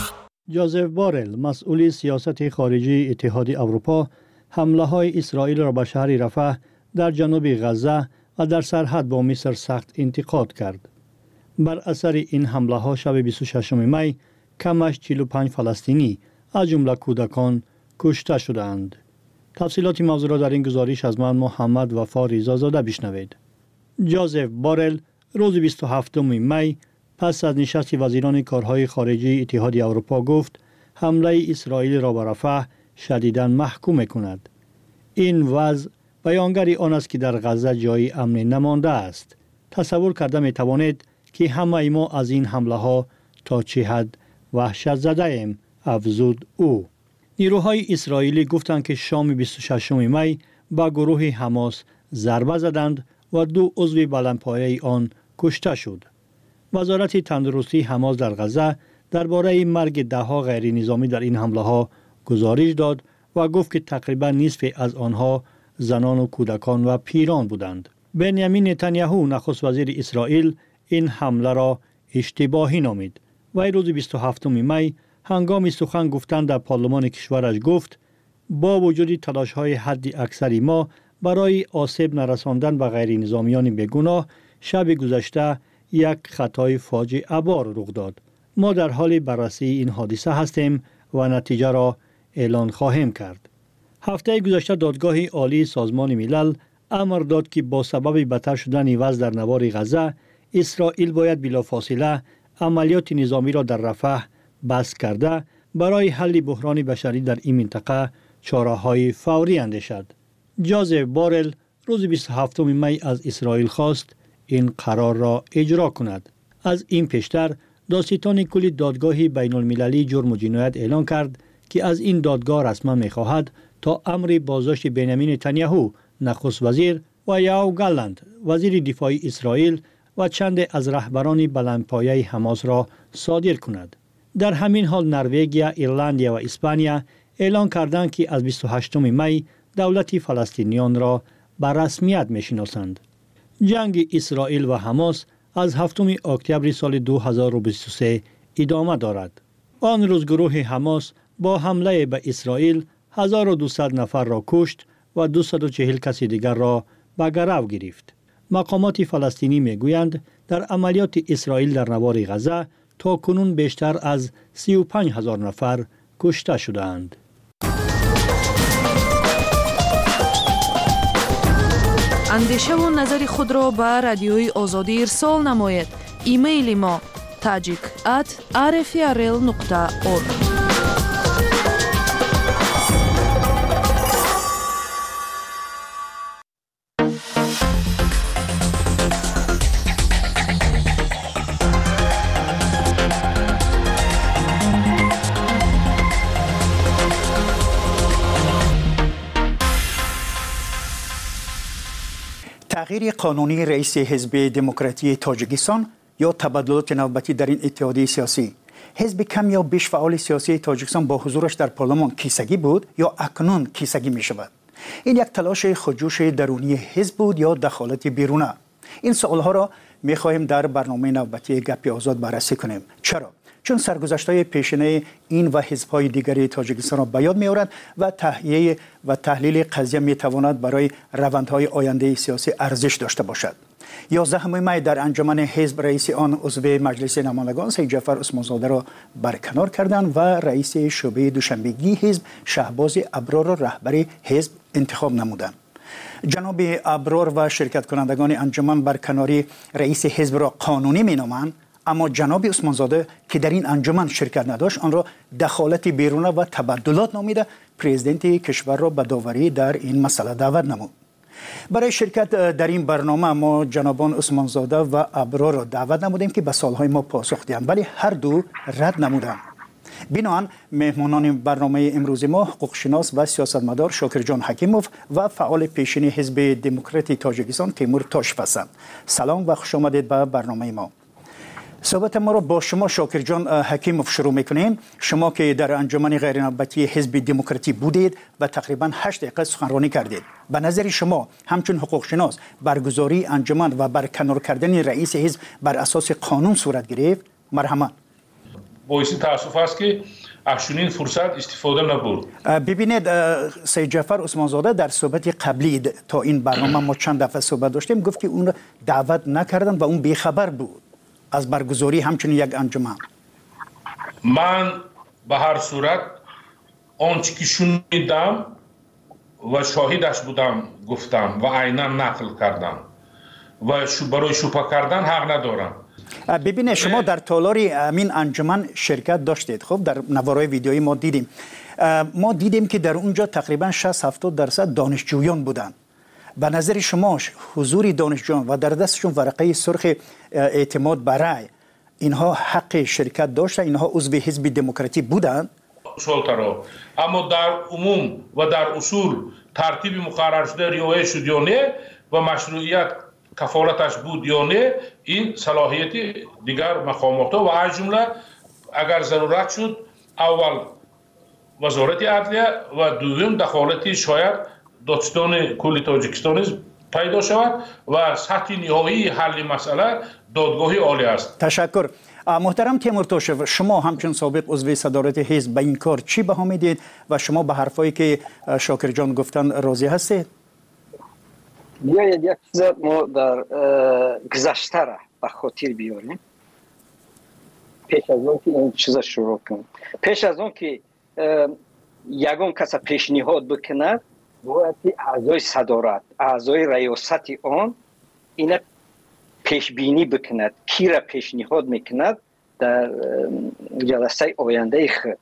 جوزف بارل مسئول سیاست خارجی اتحاد اروپا حمله های اسرائیل را به شهر رفح در جنوب غزه و در سرحد با مصر سخت انتقاد کرد. بر اثر این حمله ها شب بیست و ششم می کمش چهل و پنج فلسطینی از جمله کودکان کشته شدند. تفصیلات موضوع را در این گزارش از من محمد وفا رضازاده بشنوید. جوزف بارل روز بیست و هفتم می پس از نشست وزیران کارهای خارجی اتحاد اروپا گفت حمله اسرائیل را به رفح شدیداً محکوم می‌کند. این وضع بیانگر آن است که در غزه جای امن نمانده است. تصور کرده می توانید که همه ما از این حمله ها تا چه حد وحشت زده ایم، افزود او. نیروهای اسرائیلی گفتند که شام بیست و ششم می به گروه حماس ضربه زدند و دو عضو بلندپایه آن کشته شد. وزارت تندرستی حماس در غزه درباره مرگ ده‌ها غیر نظامی در این حمله ها گزارش داد و گفت که تقریبا نصف از آنها زنان و کودکان و پیران بودند. بنیامین نتانیاهو نخست وزیر اسرائیل این حمله را اشتباهی نامید. وی روز بیست و هفتم می هنگام سخن گفتن در پارلمان کشورش گفت با وجود تلاش‌های حد اکثری ما برای آسیب نرساندن به غیر نظامیان بیگناه شب گذشته یک خطای فاجعه بار رخ داد. ما در حال بررسی این حادثه هستیم و نتیجه را اعلان خواهیم کرد. هفته گذشته دادگاه عالی سازمان ملل امر داد که با سبب بدتر شدن وضع در نوار غزه اسرائیل باید بلافاصله عملیات نظامی را در رفح بس کرده برای حل بحران بشری در این منطقه چاره‌های فوری اندیشد. جوزف بارل روز بیست و هفتم می از اسرائیل خواست این قرار را اجرا کند. از این پیشتر دادستان کل دادگاه بین المللی جرم و جنایت اعلان کرد که از این دادگاه رسما می خواهد تا امر بازداشت بنیامین نتانیاهو نخست وزیر و یائو گالنت وزیر دفاع اسرائیل و چند از رهبران بلندپایه حماس را صادر کند. در همین حال نروژ، ایرلند و اسپانیا اعلان کردند که از بیست و هشتم می دولت فلسطینیان را به رسمیت می‌شناسند. جنگ اسرائیل و حماس از هفتم اکتبر سال دو هزار و بیست و سه ادامه دارد. آن روز گروه حماس با حمله به اسرائیل هزار و دویست نفر را کشت و دویست و چهل کس دیگر را به گرو گرفت. مقامات فلسطینی میگویند در عملیات اسرائیل در نوار غزه تا کنون بیشتر از سی و پنج هزار نفر کشته شدند. اندیشه و نظر خود را به رادیوی آزادی ارسال نماید. ایمیل ما تاجیک ات آر اف ار ال نقطه اورگ. تغییر قانونی رئیس حزب دموکراتی تاجیکستان یا تبدلات نوبتی در این اتحادیه سیاسی. حزب کم یا بیش فعال سیاسی تاجیکستان با حضورش در پارلمان کیسگی بود یا اکنون کیسگی می شود. این یک تلاش خودجوش درونی حزب بود یا دخالت بیرونه؟ این سوالها را می خواهیم در برنامه نوبتی گپ آزاد بررسی کنیم. چرا؟ چون سرگذشت‌های پیشینه این و حزب‌های دیگری تاجیکستان را به یاد می‌آورد و تحلیل و تحلیل قضیه می‌تواند برای روندهای آینده سیاسی ارزش داشته باشد. یازدهم می در انجمن حزب رئیس آن عضو مجلس نمایندگان سید جعفر عثمانزاده را برکنار کردند و رئیس شعبه دوشنبگی حزب شهباز ابرار را رهبر حزب انتخاب نمودند. جناب ابرار و شرکت کنندگان انجمن برکناری رئیس حزب را قانونی می‌نامند، اما جناب عثمانزاده که در این انجمن شرکت نداشت آن را دخالت بیرونه و تبدلات نامیده پرزیدنت کشور را به داوری در این مسئله دعوت نمود. برای شرکت در این برنامه ما جنابان عثمانزاده و ابرار را دعوت نمودیم که به سوالهای ما پاسخ دهند، ولی هر دو رد نمودند. بنابراین مهمانان برنامه امروز ما حقوقشناس و سیاستمدار شاکر جان حکیموف و فعال پیشین حزب دموکراتی تاجیکستان تیمور تاشف هستند. سلام و خوش آمدید به برنامه ما. صحبت ما را با شما شاکر جان حکیموف شروع میکنیم. شما که در انجمن غیر نوبتی حزب دموکراتی بودید و تقریبا هشت دقیقه سخنرانی کردید، به نظر شما همچون حقوق شناس برگزاری انجمن و برکنار کردن رئیس حزب بر اساس قانون صورت گرفت؟ مرحمت. باعث تاسف است که از چنین فرصت استفاده نبود. ببینید سید جعفر عثمان زاده در صحبت قبلی تا این برنامه ما چند دفعه صحبت داشتیم گفت که اون دعوت نکردن و اون بیخبر بود از برگزاری همچنین یک انجمن. من به هر صورت آنچه که شنیدم و شاهدش بودم گفتم و عینا نقل کردم و برای شوپه کردن حق ندارم. ببینید شما در تالار امین انجمن شرکت داشتید. خب در نوارای ویدیویی ما دیدیم ما دیدیم که در اونجا تقریبا شصت هفتاد درصد دانشجویان بودند. به نظر شما حضور دانشجویان و در دستشون ورقه سرخ اعتماد برای اینها حق شرکت داشتن، اینها عضو حزب دموکراتی بودند؟ شالترا اما در عموم و در اصول ترتیب مقرر شده رعایت شد یا نه و مشروعیت کفالتش بود یا نه این صلاحیت دیگر مقامات و از جمله اگر ضرورت شد اول وزارت عدلیه و دوم دخالت شاید دادستان کل تاجیکستان پیدا شود و سطح نهایی حل مسئله دادگاه عالی است. تشکر. محترم تیمورتاشف، شما همچون سابق عضو صدارت حزب به این کار چی بها میدید و شما به حرفایی که شاکر جان گفتن راضی هستید؟ بیاید یک چیز ما در گذشته را به خاطر بیاریم پیش از اون که این چیز شروع کنیم. پیش از اون که یگان کس پیشنهاد بکند باید اعضای صدارت اعضای ریاست آن این پیش بینی بکند کی را پیشنهاد میکند در جلسه آینده خود.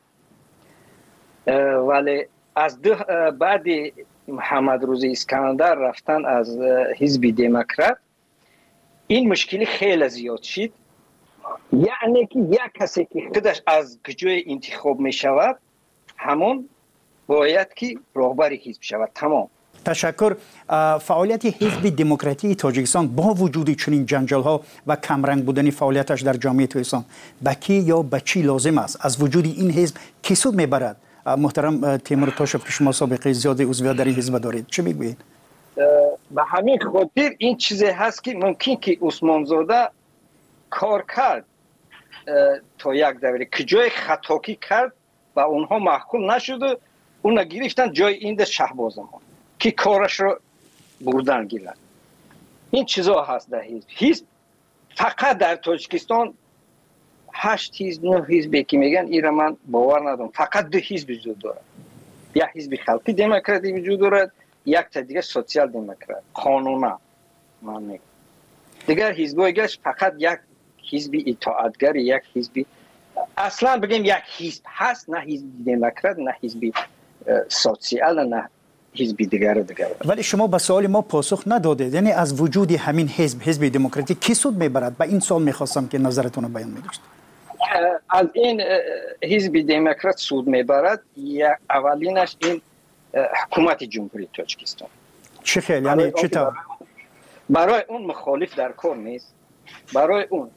ولی از بعد محمد روزی اسکندر رفتن از حزب دموکرات این مشکلی خیلی زیاد شد. یعنی که یک کسی که خودش از جای انتخاب می شود همون باید که رهبر حزب شود. تمام. تشکر. فعالیت حزب دموکراتی تاجیکستان با وجود چنین جنجال ها و کمرنگ بودن فعالیتش در جامعه تاجیکستان به کی یا به چی لازم است؟ از وجود این حزب کی سود میبرد؟ محترم تیمورتاشف که شما سابقه زیاد عضویت در این حزب دارید چه میگویید؟ به همین خاطر این چیزی هست که ممکن که عثمان زاده کار کرد تا یک دوره که جای خطاکی کرد و اونها محکوم نشد اون گرفتن جای این شهباز ما که کارش رو بردن گیرن. این چیزا هست در حزب. حزب فقط در تاجیکستان هشت حزب نه حزبی که میگن این من باور ندارم. فقط دو حزب وجود دارد. یک حزب خلقی دموکراتی وجود دارد، یک تا دیگه سوسیال دموکرات قانونا من میگم. دیگر حزبای گش فقط یک حزب اطاعتگر، یک حزب اصلا بگیم یک حزب هست، نه حزب دموکرات نه حزب سوسیال نه حزب دیگر دیگر. ولی شما به سوال ما پاسخ ندادید. یعنی از وجود همین حزب حزب دموکراتی کی سود میبرد؟ به این سوال میخواستم که نظرتون رو بیان میداشت. از این حزب دموکرات سود میبرد یا اولینش این حکومت جمهوری تاجیکستان. چه خیلی یعنی چه تا برای اون مخالف در کار نیست. برای اون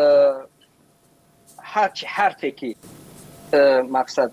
هر چی حرفی که مقصد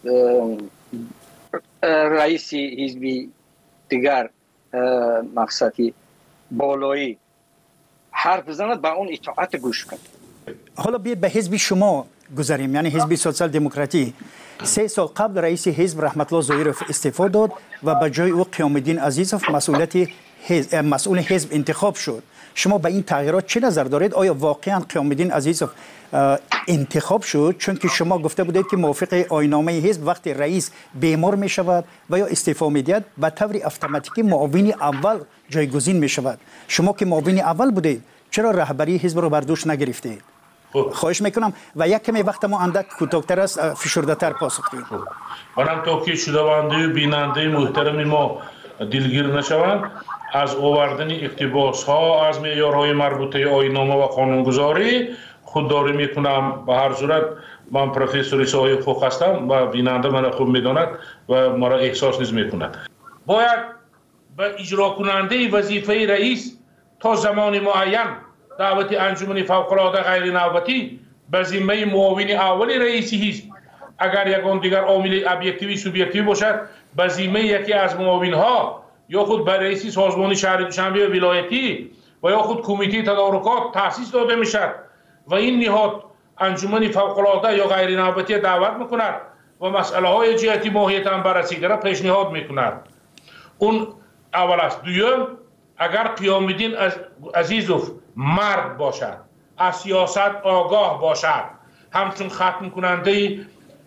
رئیس حزبی دیگر مقصدی بالایی حرف بزند به اون اطاعت گوش کن. حالا بیاید به حزب شما گذاریم، یعنی حزب سوسیال دموکراتی. سه سال قبل رئیس حزب رحمت الله ظاهرف استعفا داد و به جای او قیام الدین عزیزوف مسئولیت حزب مسئول حزب انتخاب شد. شما به این تغییرات چه نظر دارید؟ آیا واقعا قیام الدین عزیزوف انتخاب شد چون که شما گفته بودید که موافق آیین‌نامه حزب وقتی رئیس بیمار می شود و یا استعفا می دهد به طور اتوماتیکی معاون اول جایگزین می شود؟ شما که معاون اول بودید چرا رهبری حزب رو بر دوش نگرفتید؟ خواهش میکنم و یک کمی وقت ما اندک کوتاه‌تر است، فشرده‌تر پاسخ دهید. منم تا که شنونده و بیننده محترم ما دلگیر نشوند از آوردن اقتباس ها از معیارهای مربوطه آیین‌نامه و قانونگذاری خودداری میکنم. به هر صورت من پروفسور صاحب حقوق هستم و بیننده من خوب میداند و مرا احساس نیز میکند. باید به اجرا کننده وظیفه رئیس تا زمان معین دعوت انجمن فوق‌العاده غیر نوبتی به ذمه معاون اول رئیس حزب اگر یگان دیگر عامل ابجکتیوی سوبژکتیوی باشد به ذمه یکی از معاون ها یا خود به رئیس سازمان شهر دوشنبه ولایتی و یا خود کمیته تدارکات تأسیس داده میشد و این نهاد انجمن فوق‌العاده یا غیر نوبتی دعوت میکند و مسئله های جهتی ماهیت هم بررسی را پیشنهاد میکند. اون اول است. دوم، اگر قیام الدین عزیزوف مرد باشد، از سیاست آگاه باشد، همچون ختم کننده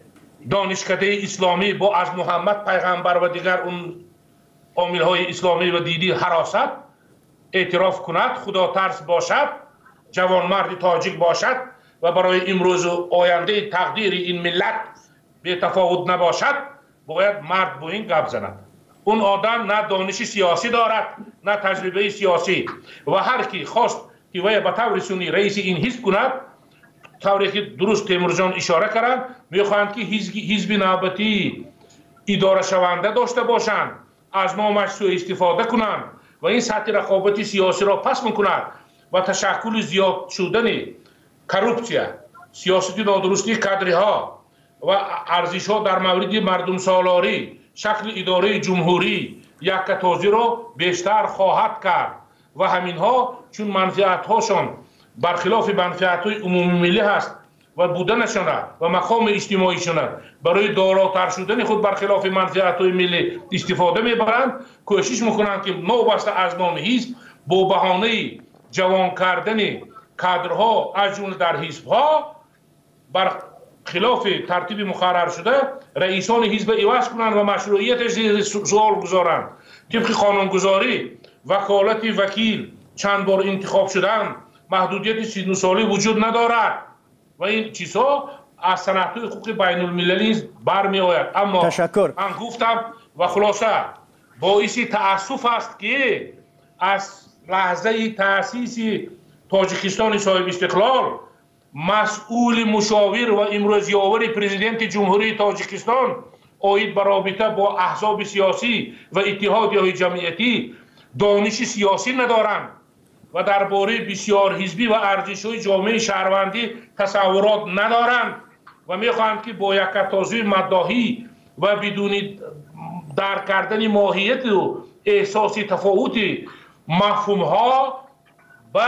دانشکده اسلامی با از محمد پیغمبر و دیگر اون عامل های اسلامی و دینی حراست اعتراف کند، خدا ترس باشد، جوانمرد تاجیک باشد و برای امروز و آینده تقدیر این ملت به تفاوت نباشد، باید مرد با این گپ زند. اون آدم نه دانش سیاسی دارد نه تجربه سیاسی و هر کی خواست که وی به طور سنی رئیس این حزب کند، طوری که درست تیمور جان اشاره کردند، میخواهند که حزب نوبتی اداره شونده داشته باشند، از نامش سوء استفاده کنند و این سطح رقابت سیاسی را پس میکند و تشکل زیاد شدن کروپسیا، سیاست نادرستی کادرها و ارزش ها در مورد مردم سالاری، شکل اداره جمهوری یکتازی را بیشتر خواهد کرد و همین ها چون منفعت هاشون برخلاف منفعت های عمومی ملی هست و بودنشان و مقام اجتماعیشان برای داراتر شدن خود برخلاف منفعت های ملی استفاده میبرند، کوشش میکنند که نوبسته از نام حزب با بهانه جوان کردن کادرها از جمله در حزب ها بر خلاف ترتیب مقرر شده رئیسان حزب عوض کنند و مشروعیتش سوال گذارند. طبق قانونگذاری وکالت وکیل چند بار انتخاب شدن، محدودیت سی و نه ساله وجود ندارد و این چیزها از سنت‌های حقوق بین المللی برمی آید. اما تشکر. من گفتم و خلاصه باعث تأسف است که از لحظه تأسیس تاجیکستان صاحب استقلال مسئول مشاور و امروز یاور پرزیدنت جمهوری تاجیکستان آید به رابطه با احزاب سیاسی و اتحادیه‌های جمعیتی دانش سیاسی ندارند و درباره بسیار حزبی و ارزش‌های جامعه شهروندی تصورات ندارند و می‌خواهند که با یکتازی مداحی و بدون درک کردن ماهیت و احساس تفاوت مفهوم‌ها و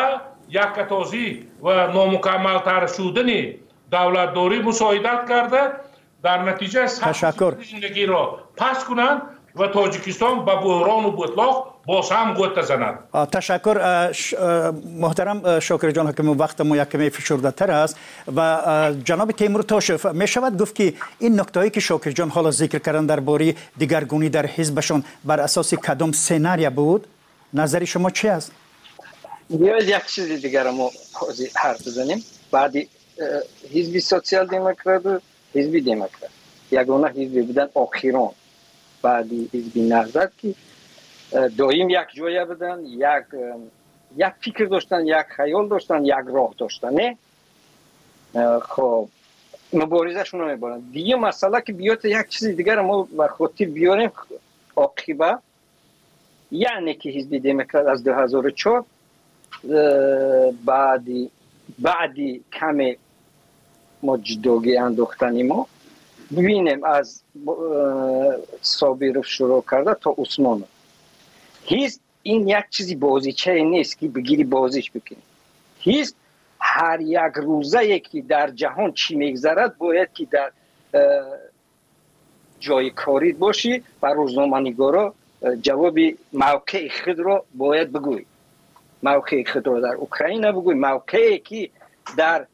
یکتازی و نامکمل‌تر شدن دولتداری مساعدت کرده، در نتیجه تشکر زندگی را پس کنند و تاجیکستان به بحران و بطلاق باز هم گوت زند. تشکر محترم شاکر جان حکیم، وقت ما یک کمی فشرده تر است و جناب تیمور تاشف می شود گفت که این نکته‌ای که شاکر جان حالا ذکر کردن درباره دیگرگونی در حزبشون بر اساس کدام سناریو بود؟ نظر شما چی است؟ بیاید یک چیز دیگر ما حرف بزنیم. بعدی حزب سوسیال دموکرات و حزب دموکرات یگانه حزب بودن آخران بعدی حزب نهضت که دایم یک جای بودن، یک یک فکر داشتن، یک خیال داشتن، یک راه داشتن. نه خب مبارزهشون رو میبرن. دیگه مسئله که بیاد یک چیز دیگر ما به خاطر بیاریم عاقبه، یعنی که حزب دموکرات از دو هزار و چهار بعدی بعدی کمی ما جداگی انداختنی ما ببینیم از صابرов شروع کرده تا عثمان. هیچ این یک چیزی بازیچه نیست که بگیری بازیش بکنی. هیچ هر یک روزه که در جهان چی میگذرد باید که در جای کاری باشی و روزنامه‌نگارا جواب موقع خود را باید بگوی. موقع خود را در اوکراین بگوی، موقعی که در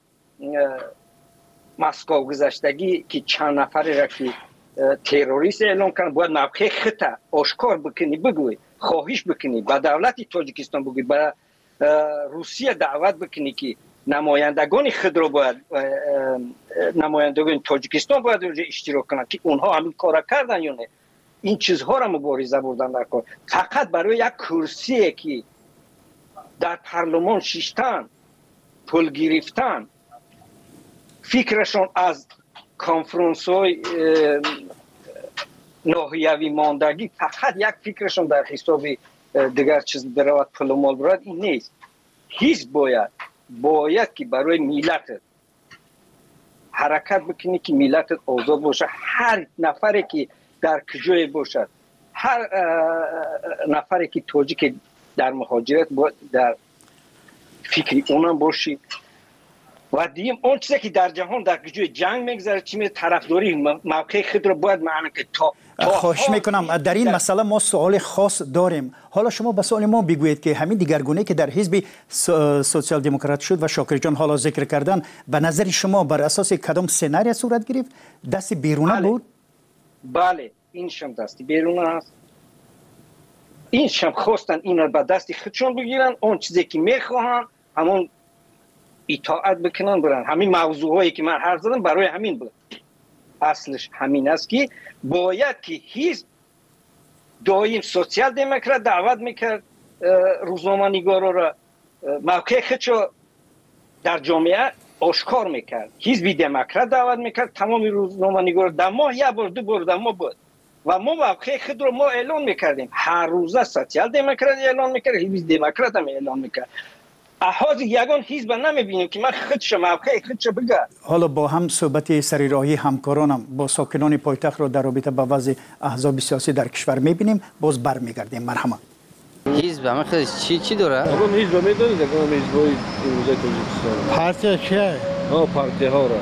مسکو گذشتگی که چند نفر را که تروریست اعلام کردن باید موقع خود آشکار بکنی، بگوی، خواهش بکنی، به دولت تاجیکستان بگوی، به روسیه دعوت بکنی که نمایندگان خود را باید نمایندگان تاجیکستان باید اشتراک کنند که اونها همین کار کردن یا نه. این چیزها را مبارزه بردن در کار. فقط برای یک کرسی که در پارلمان شیشتن پول گرفتن، فکرشون از کنفرانس های ناحیوی ماندگی فقط یک فکرشون در حساب دیگر چیز برود پول مال برد، این نیست. هیچ باید باید که برای ملت حرکت بکنی که ملت آزاد باشه. هر نفری که در کجای باشد، هر نفری که تاجیک در مهاجرت باید در فکری اونم باشی. و دیم اون چیزی که در جهان در جوی جنگ میگذره چی می طرفداری موقع خود رو باید معنی که تا خواهش میکنم در این مسئله ما سوال خاص داریم. حالا شما به سوال ما بگویید که همین دیگرگونه که در حزب سوسیال دموکرات شد و شاکر جان حالا ذکر کردن، به نظر شما بر اساس کدام سناریو صورت گرفت؟ دست بیرونه بله. بود؟ بله این شم دستی بیرونه است. این شم خواستن این رو به دستی خودشون بگیرن، اون چیزی که میخواهن همون اطاعت بکنن برن. همین موضوع هایی که من حرف زدم برای همین بود. اصلش همین است که باید که حزب دایم سوسیال دموکرات دعوت میکرد روزنامه‌نگارا را موقع خودشو در جامعه آشکار میکرد. حزب دموکرات دعوت میکرد تمام روزنامه‌نگارا در ماه یک بار دو بار در ماه بود و ما موقع خود رو ما اعلان میکردیم. هر روزه سوسیال دموکرات اعلان میکرد، حزب دموکرات هم اعلان میکرد. احاز یگان حزب نمیبینیم که من خودش موقع خودش بگه. حالا با هم صحبت سری راهی همکارانم با ساکنان پایتخت رو در رابطه با وضع احزاب سیاسی در کشور میبینیم. باز برمیگردیم. مرحبا. حزب همه خیلی چی چی داره؟ آقا حزب میدونید که حزبای امروزه تاجیکستان پارتی چیه؟ ها پارتی ها را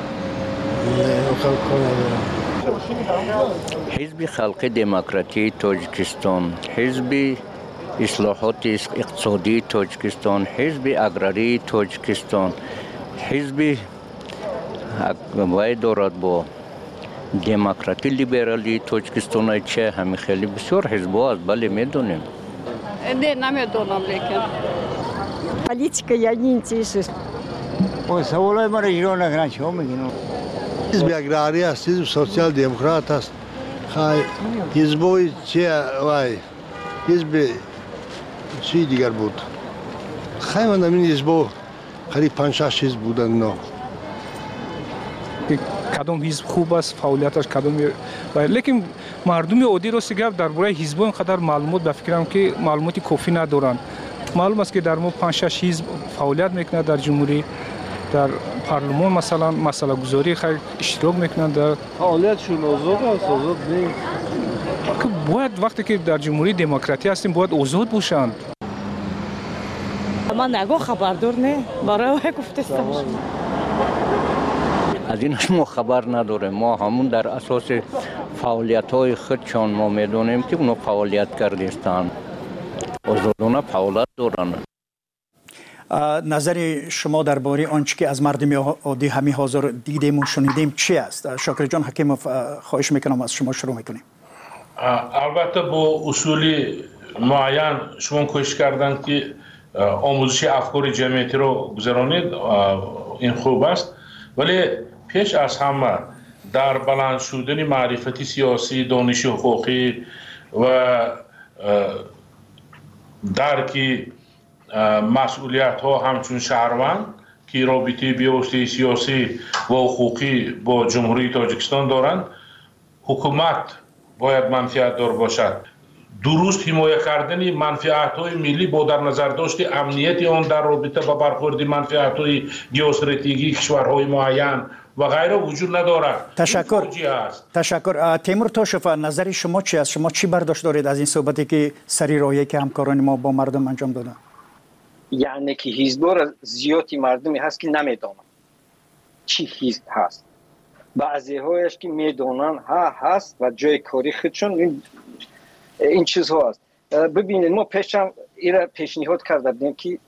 حزب خلق دموکراتی تاجیکستان، حزب اصلاحات اقتصادی تاجیکستان، حزب اگراری تاجیکستان، حزب وای دارد با دموکراتی لیبرالی تاجیکستان. چه همین خیلی بسیار حزب‌ها است. بله میدونیم. نه نمیدونم لیکن پالیتیکا یعنی چیست؟ او سوالای ما را ایران نکنن چه میگین؟ حزب اگراری است، حزب سوسیال دموکرات است. خای حزبای چه وای حزب چی دیگر بود؟ خیلی من این حزبا قریب پنج شش حزب بودن. نه کدام حزب خوب است، فعالیتش کدام باید، لیکن مردم عادی رو سیگار درباره حزب اینقدر معلومات به فکرم که معلوماتی کافی ندارن. معلوم است که در ما پنج شش حزب فعالیت میکنه در جمهوری، در پارلمان مثلا مسئله گذاری خیلی اشتراک میکنن در فعالیتشون. آزاد است، آزاد نیست. باید وقتی که در جمهوری دموکراتی هستیم باید آزاد باشند. من نگو خبردار نه برای گفتستم از اینش ما خبر نداریم. ما همون در اساس فعالیت های خودشان ما میدونیم که اونو فعالیت کردستان، آزادانه فعالیت دارن. نظر شما درباره آنچه که از مردم عادی همین حاضر دیدیم و شنیدیم چی است؟ شاکر جان حکیموف خواهش میکنم از شما شروع میکنیم. البته با اصولی معین شما کوشش کردن که آموزش افکار جمعیتی رو گذرانید، این خوب است، ولی پیش از همه در بلند شدن معرفتی سیاسی، دانش حقوقی و درک مسئولیت ها همچون شهروند که رابطه بیوسته سیاسی و حقوقی با جمهوری تاجیکستان دارند، حکومت باید منفعت دار باشد. درست حمایت کردن منفعت های ملی با در نظر داشت امنیت آن در رابطه با برخورد منفعت های گئواستراتژیکی کشورهای معین و غیره وجود ندارد. تشکر. تشکر. تیمور توشف، نظر شما چی است؟ شما چی برداشت دارید از این صحبتی که سری راهی که همکاران ما با مردم انجام دادن؟ یعنی که حزب‌ها را زیادی مردمی هست که نمیدونن چی حزب هست. بعضی هایش که میدونن ها هست و جای کاری خودشون این, این چیز ها هست. ببینید ما پیشم ایره پیشنهاد کردیم که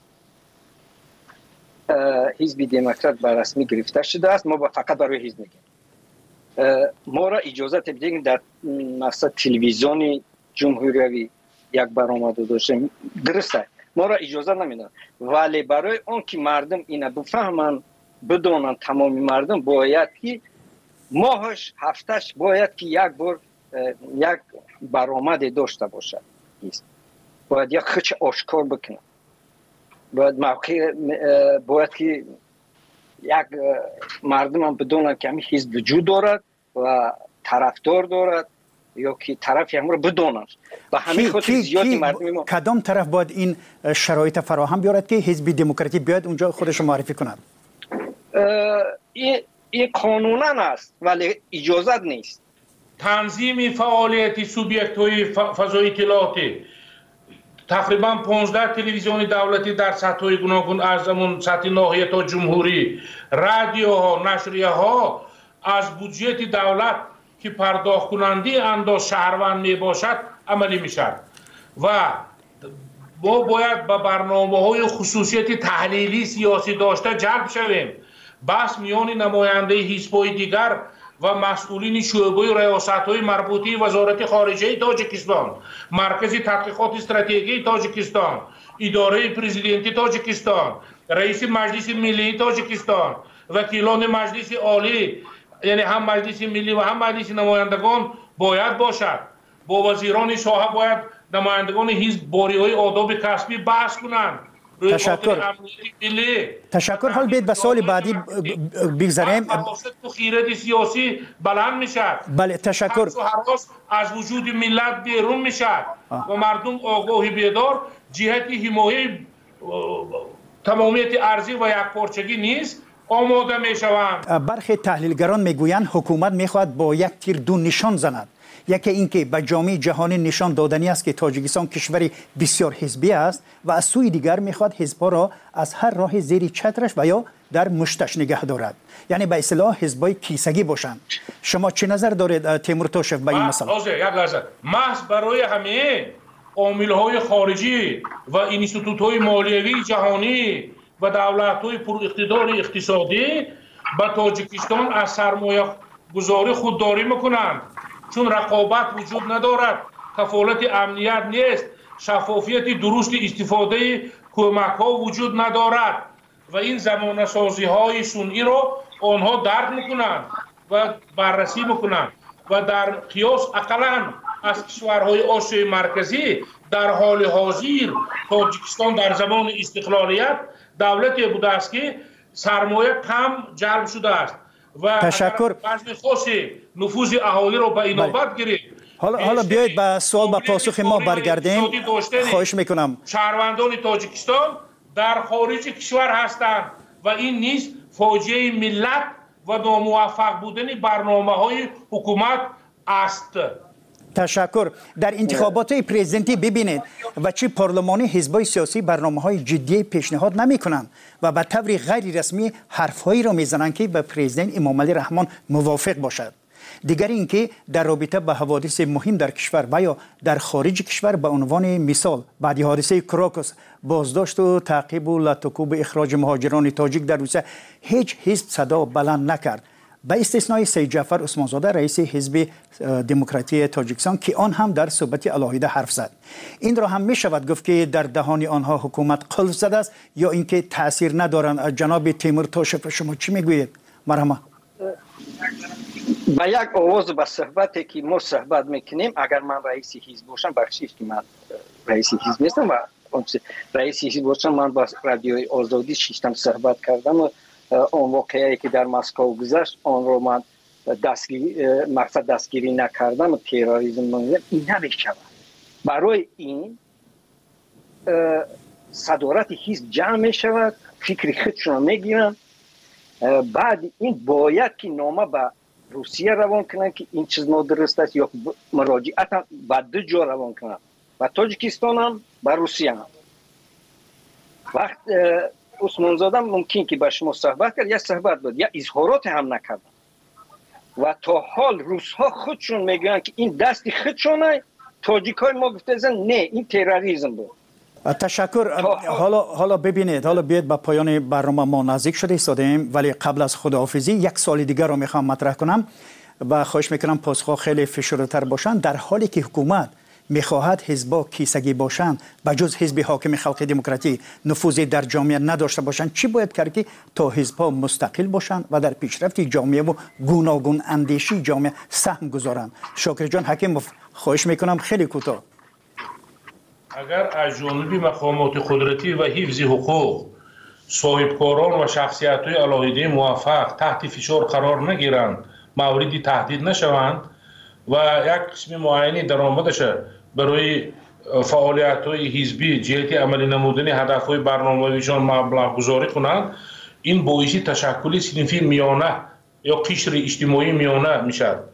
حزب دموکرات به رسمی گرفته شده است. ما با فقط برای حزب میگیم. ما را اجازه بدهید در مثلا تلویزیون جمهوری یک برآمده داشتیم، درسته ما را اجازه نمیدن، ولی برای اون که مردم اینا بفهمن بدونن، تمام مردم باید که ماهش هفتش باید که یک بار یک برآمده داشته باشد. باید یک خچ آشکار بکنن. باید موقع باید که یک مردم هم بدونن که همین حزب وجود دارد و طرفدار دارد یا که طرفی هم رو بدونن. و همین خود زیادی مردم ما کدام طرف باید این شرایط فراهم بیارد که حزب دموکراتی بیاد اونجا خودش معرفی کند؟ این این قانونا است ولی اجازت نیست. تنظیم فعالیت سوبیکت های فضای اطلاعاتی، تقریبا پانزده تلویزیون دولتی در سطح گوناگون از همون سطح ناحیه تا جمهوری، رادیوها، نشریه ها از بودجه دولت که پرداخت کننده انداز شهروند می باشد عملی می شود و ما باید به برنامه های خصوصیت تحلیلی سیاسی داشته جلب شویم. بحث میان نماینده حزب‌های دیگر و مسئولین شعبه ریاست‌های مربوطه وزارت خارجه تاجیکستان، مرکز تحقیقات استراتژی تاجیکستان، اداره پرزیدنتی تاجیکستان، رئیس مجلس ملی تاجیکستان، وکیلان مجلس عالی، یعنی هم مجلس ملی و هم مجلس نمایندگان باید باشد. با وزیران ساحه باید نمایندگان حزب باری‌های آداب کسبی بحث کنند. تشکر. تشکر. حال بیت به سال بعدی بگذاریم. خیرات سیاسی بلند میشد. بله تشکر. از وجود ملت بیرون میشد و مردم آگاهی بیدار جهت حمایت تمامیت ارضی و یکپارچگی نیست آماده میشوند. برخی تحلیلگران میگویند حکومت میخواهد با یک تیر دو نشان زند. یکی اینکه به جامعه جهانی نشان دادنی است که تاجیکستان کشوری بسیار حزبی است و از سوی دیگر میخواد حزب‌ها را از هر راه زیر چترش و یا در مشتش نگه دارد، یعنی به اصطلاح حزب‌های کیسگی باشند. شما چه نظر دارید تیمور توشف به این مسئله؟ یک لحظه محض برای همه عامل‌های خارجی و اینستیتوت‌های مالیوی جهانی و دولت‌های پر اقتدار اقتصادی به تاجیکستان از سرمایه گذاری خودداری میکنند، چون رقابت وجود ندارد، کفالت امنیت نیست، شفافیت درست استفاده کمک ها وجود ندارد و این زمانه سازی های سنئی را آنها درک میکنند و بررسی میکنند و در قیاس اقلا از کشورهای آسیای مرکزی در حال حاضر تاجیکستان در زمان استقلالیت دولتی بوده است که سرمایه کم جلب شده است و تشکر. بحث خاصی نفوذ اهالی رو به اینابت گرفت. حالا حالا بیایید به سوال به پاسخ ما برگردیم. خواهش میکنم. شهروندان تاجیکستان در خارج کشور هستند و این نیز فاجعه ملت و ناموفق بودن برنامه های حکومت است. تشکر. در انتخابات پرزیدنتی ببینید و چه پارلمانی حزب‌های سیاسی برنامه‌های جدی پیشنهاد نمی‌کنند و به طور غیر رسمی حرف‌هایی را می‌زنند که به پرزیدنت امام علی رحمان موافق باشد. دیگر اینکه در رابطه با حوادث مهم در کشور و یا در خارج کشور به عنوان مثال بعد حادثه کراکوس، بازداشت و تعقیب و لطکوب اخراج مهاجران تاجیک در روسیه هیچ حزب صدا بلند نکرد، به استثنای سید جعفر عثمانزاده رئیس حزب دموکراتی تاجیکستان که آن هم در صحبت علاهیده حرف زد. این را هم می شود گفت که در دهان آنها حکومت قلف زده است یا اینکه تاثیر ندارند. جناب تیمور توشف شما چی میگویید؟ مرحبا. با یک آواز به صحبتی که ما صحبت میکنیم، اگر من رئیس حزب باشم، بخشید که من رئیس حزب نیستم و رئیس حزب باشم، من با رادیوی آزادی شیشتم صحبت کردم و اون واقعی که در مسکو گذشت آن رو من دستگیری مقصد دستگیری نکردم و تروریسم نمیدونم، این نمیشود. برای این صدارت حزب جمع میشود، فکر خودشون رو میگیرن، بعد این باید که نامه به روسیه روان کنن که این چیز نادرست است یا مراجعت هم به دو جا روان کنن و تاجیکستان هم به روسیه هم. وقت عثمانزاده ممکن که با شما صحبت کرد، یا صحبت بود یا اظهارات هم نکردن و تا حال روس ها خودشون میگن که این دست خودشونه، تاجیک های ما گفته زن نه این تروریسم بود. تشکر. حالا حالا ببینید، حالا بیاید به پایان برنامه ما نزدیک شده ایستادیم، ولی قبل از خداحافظی یک سال دیگر رو میخوام مطرح کنم و خواهش میکنم پاسخ خیلی فشرده‌تر باشن. در حالی که حکومت میخواهد حزب‌ها کیسگی باشند و جز حزب حاکم خلق دموکراتی نفوذی در جامعه نداشته باشند، چی باید کرد که تا حزب‌ها مستقل باشند و در پیشرفت جامعه و گوناگون اندیشی جامعه سهم گذارند؟ شاکر جان حکیم، خواهش میکنم خیلی کوتاه. اگر از جانب مقامات قدرتی و حفظ حقوق صاحبکاران و شخصیت‌های علاهیده موفق تحت فشار قرار نگیرند، موردی تهدید نشوند و یک قسم معینی درآمدش برای فعالیت‌های حزبی جهت عملی نمودن هدف‌های برنامه‌ایشان مبلغ گذاری کنند، این باعث تشکل صنفی میانه یا قشر اجتماعی میانه میشد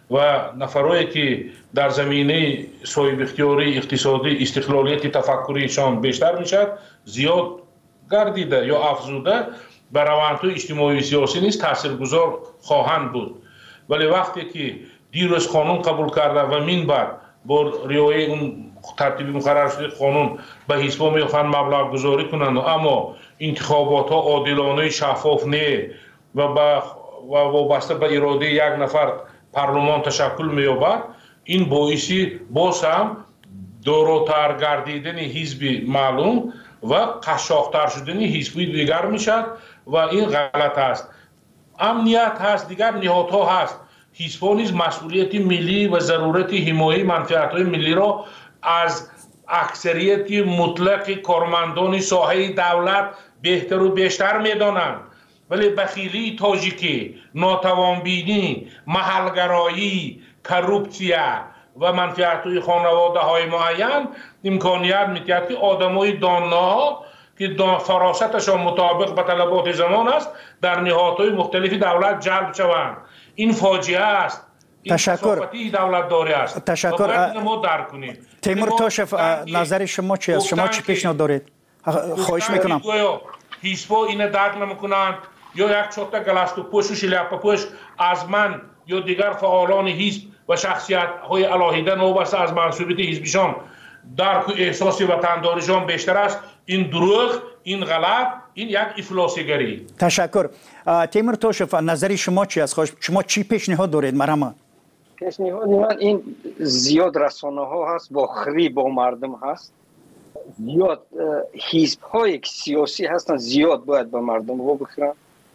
و نفرایی که در زمینه صاحب اختیاری اقتصادی استقلالیت تفکریشان بیشتر میشد زیاد گردیده یا افزوده بر روندهای اجتماعی و سیاسی نیز تاثیرگذار خواهند بود. ولی وقتی که دیروز قانون قبول کرده و من بعد با رعایت اون ترتیب مقرر شده قانون به حزب‌ها میخوان مبلغ گذاری کنند، اما انتخابات ها عادلانه شفاف نه و با و وابسته به اراده یک نفر پارلمان تشکل می‌یابد، این باعثی باز هم دوراتر گردیدن حزب معلوم و قشاق‌تر شدن حزب دیگر میشد و این غلط است. امنیت هست، دیگر نهادها هست. حزب‌ها نیز مسئولیت ملی و ضرورت حمایت منفعت‌های ملی را از اکثریت مطلق کارمندان ساحه دولت بهتر و بیشتر می‌دانند. ولی بخیلی تاجیکی، ناتوانبینی، محلگرایی، کروپسیا و منفعت‌های خانواده‌های معین امکانیت می‌دهد که آدم‌های دانا که فراستشان مطابق به طلبات زمان است در نهادهای مختلف دولت جلب شوند. این فاجعه است. تشکر. دولت داری است. تشکر. ما درک کنیم. تیمور توشف نظر شما چی است؟ شما چی پیشنهاد دارید؟ خواهش میکنم. حزب‌ها این درک نمی‌کنند یا یک چوتا گلاست و پوش و شلیاپا پوش از من یا دیگر فعالان حزب و شخصیت‌های علاهیده نوبسته از منصوبیت حزبشان درک و احساس وطنداریشان بیشتر است. این دروغ، این غلط، این یک افلاسیگری. تشکر. تیمور توشف نظری شما چی است؟ شما چی پیشنهاد دارید مرحبا؟ پیشنهاد من این زیاد رسانه ها هست با خری با مردم هست، زیاد حزب های سیاسی هستن زیاد باید به مردم رو بخورن،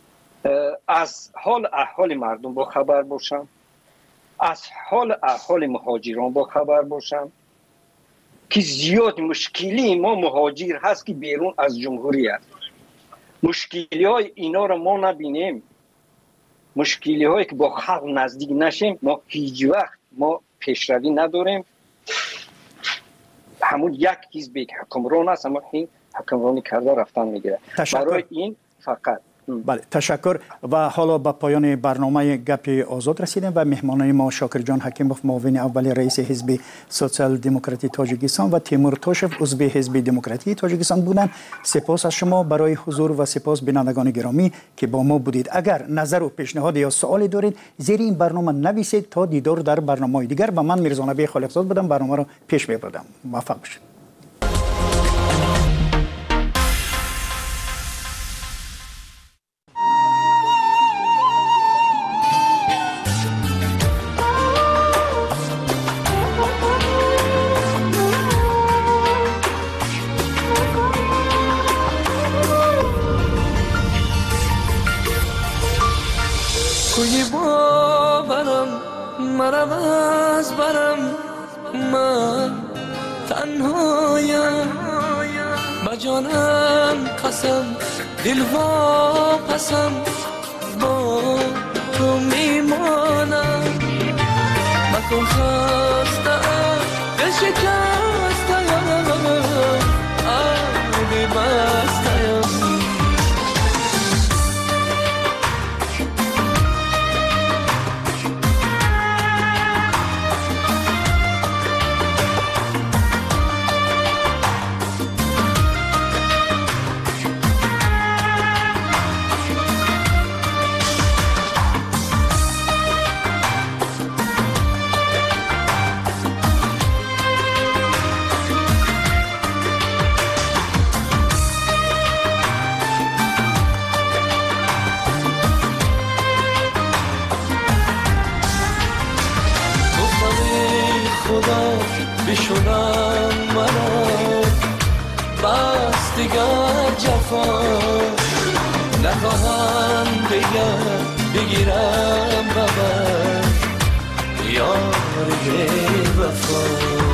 از حال احوال مردم با خبر باشن، از حال احوال مهاجران با خبر باشن که زیاد مشکلی ما مهاجر هست که بیرون از جمهوریت. مشکلی های اینا رو ما نبینیم، مشکلی هایی که با خلق نزدیک نشیم ما هیچ وقت ما پیشروی نداریم. همون یک حزب که حکمران است اما این حکمرانی کرده رفتن میگیره. برای این فقط بله تشکر. و حالا به پایان برنامه گپ آزاد رسیدیم و مهمانان ما شاکر جان حکیموف معاون اول رئیس حزب سوسیال دموکراتی تاجیکستان و تیمور توشف عضو حزب دموکراتی تاجیکستان بودند. سپاس از شما برای حضور و سپاس بینندگان گرامی که با ما بودید. اگر نظر و پیشنهاد یا سوالی دارید زیر این برنامه نویسید تا دیدار در برنامه‌های دیگر. و من میرزا نبی خالقزاد بودم، برنامه را پیش میبردم. موفق باشید. کوی باورم مرم از برم من تنهایم با جانم قسم دل وا پسم با تو میمانم مکن خستم دل شکستم آبی بستم بشونم منو بس دیگر جفا نخواهم دیگر بگیرم ببر یار بی وفا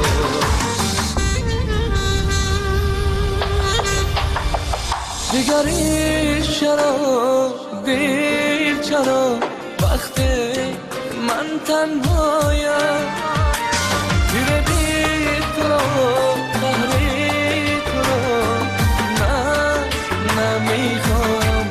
دیگری چرا دیر چرا وقتی من تنهایم زیر بی تو را قهری تو را نه نمیخوام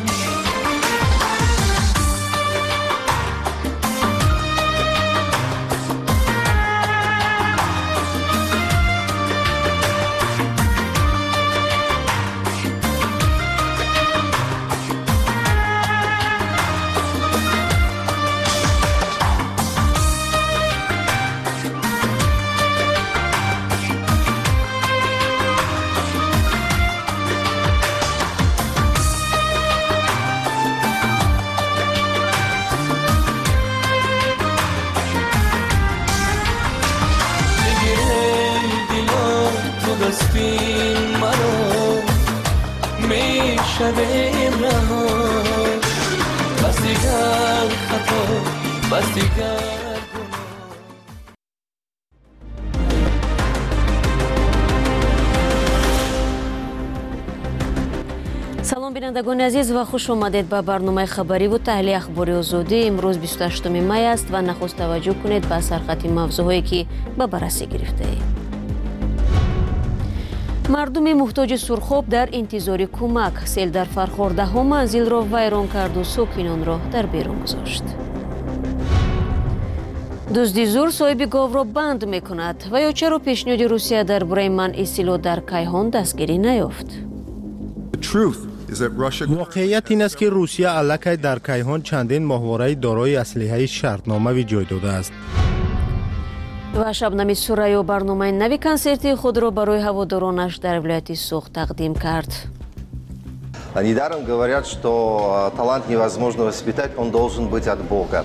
فلسطین مرا میشویم رها بس دیگر خطا بس دیگر салом бинандагони азиз ва хуш омадед ба барномаи хабарӣ ву таҳлили ахбори озодӣ. имрӯз бисту ҳаштуми май аст ва нахуст таваҷҷӯҳ кунед ба сархати мавзӯъҳое ки ба баррасӣ гирифтаем. мардуми муҳтоҷи сурхоб дар интизори кӯмак. сел дар фархор даҳо манзилро вайрон карду сокинонро дар берун гузошт. дузди зур соҳиби говро банд мекунад ва ё чаро пешниҳоди русия дар бораи манъи силоҳ дар кайҳон дастгирӣ наёфт? воқеият ин аст ки русия аллакай дар кайҳон чандин моҳвораи дорои аслиҳаи шартномавӣ ҷой додааст. ва шабнами сурайё барномаи нави консерти худро барои ҳаводоронаш дар вилояти Суғ тақдим кард. Недаром говорят, что талант невозможно воспитать, он должен быть от Бога.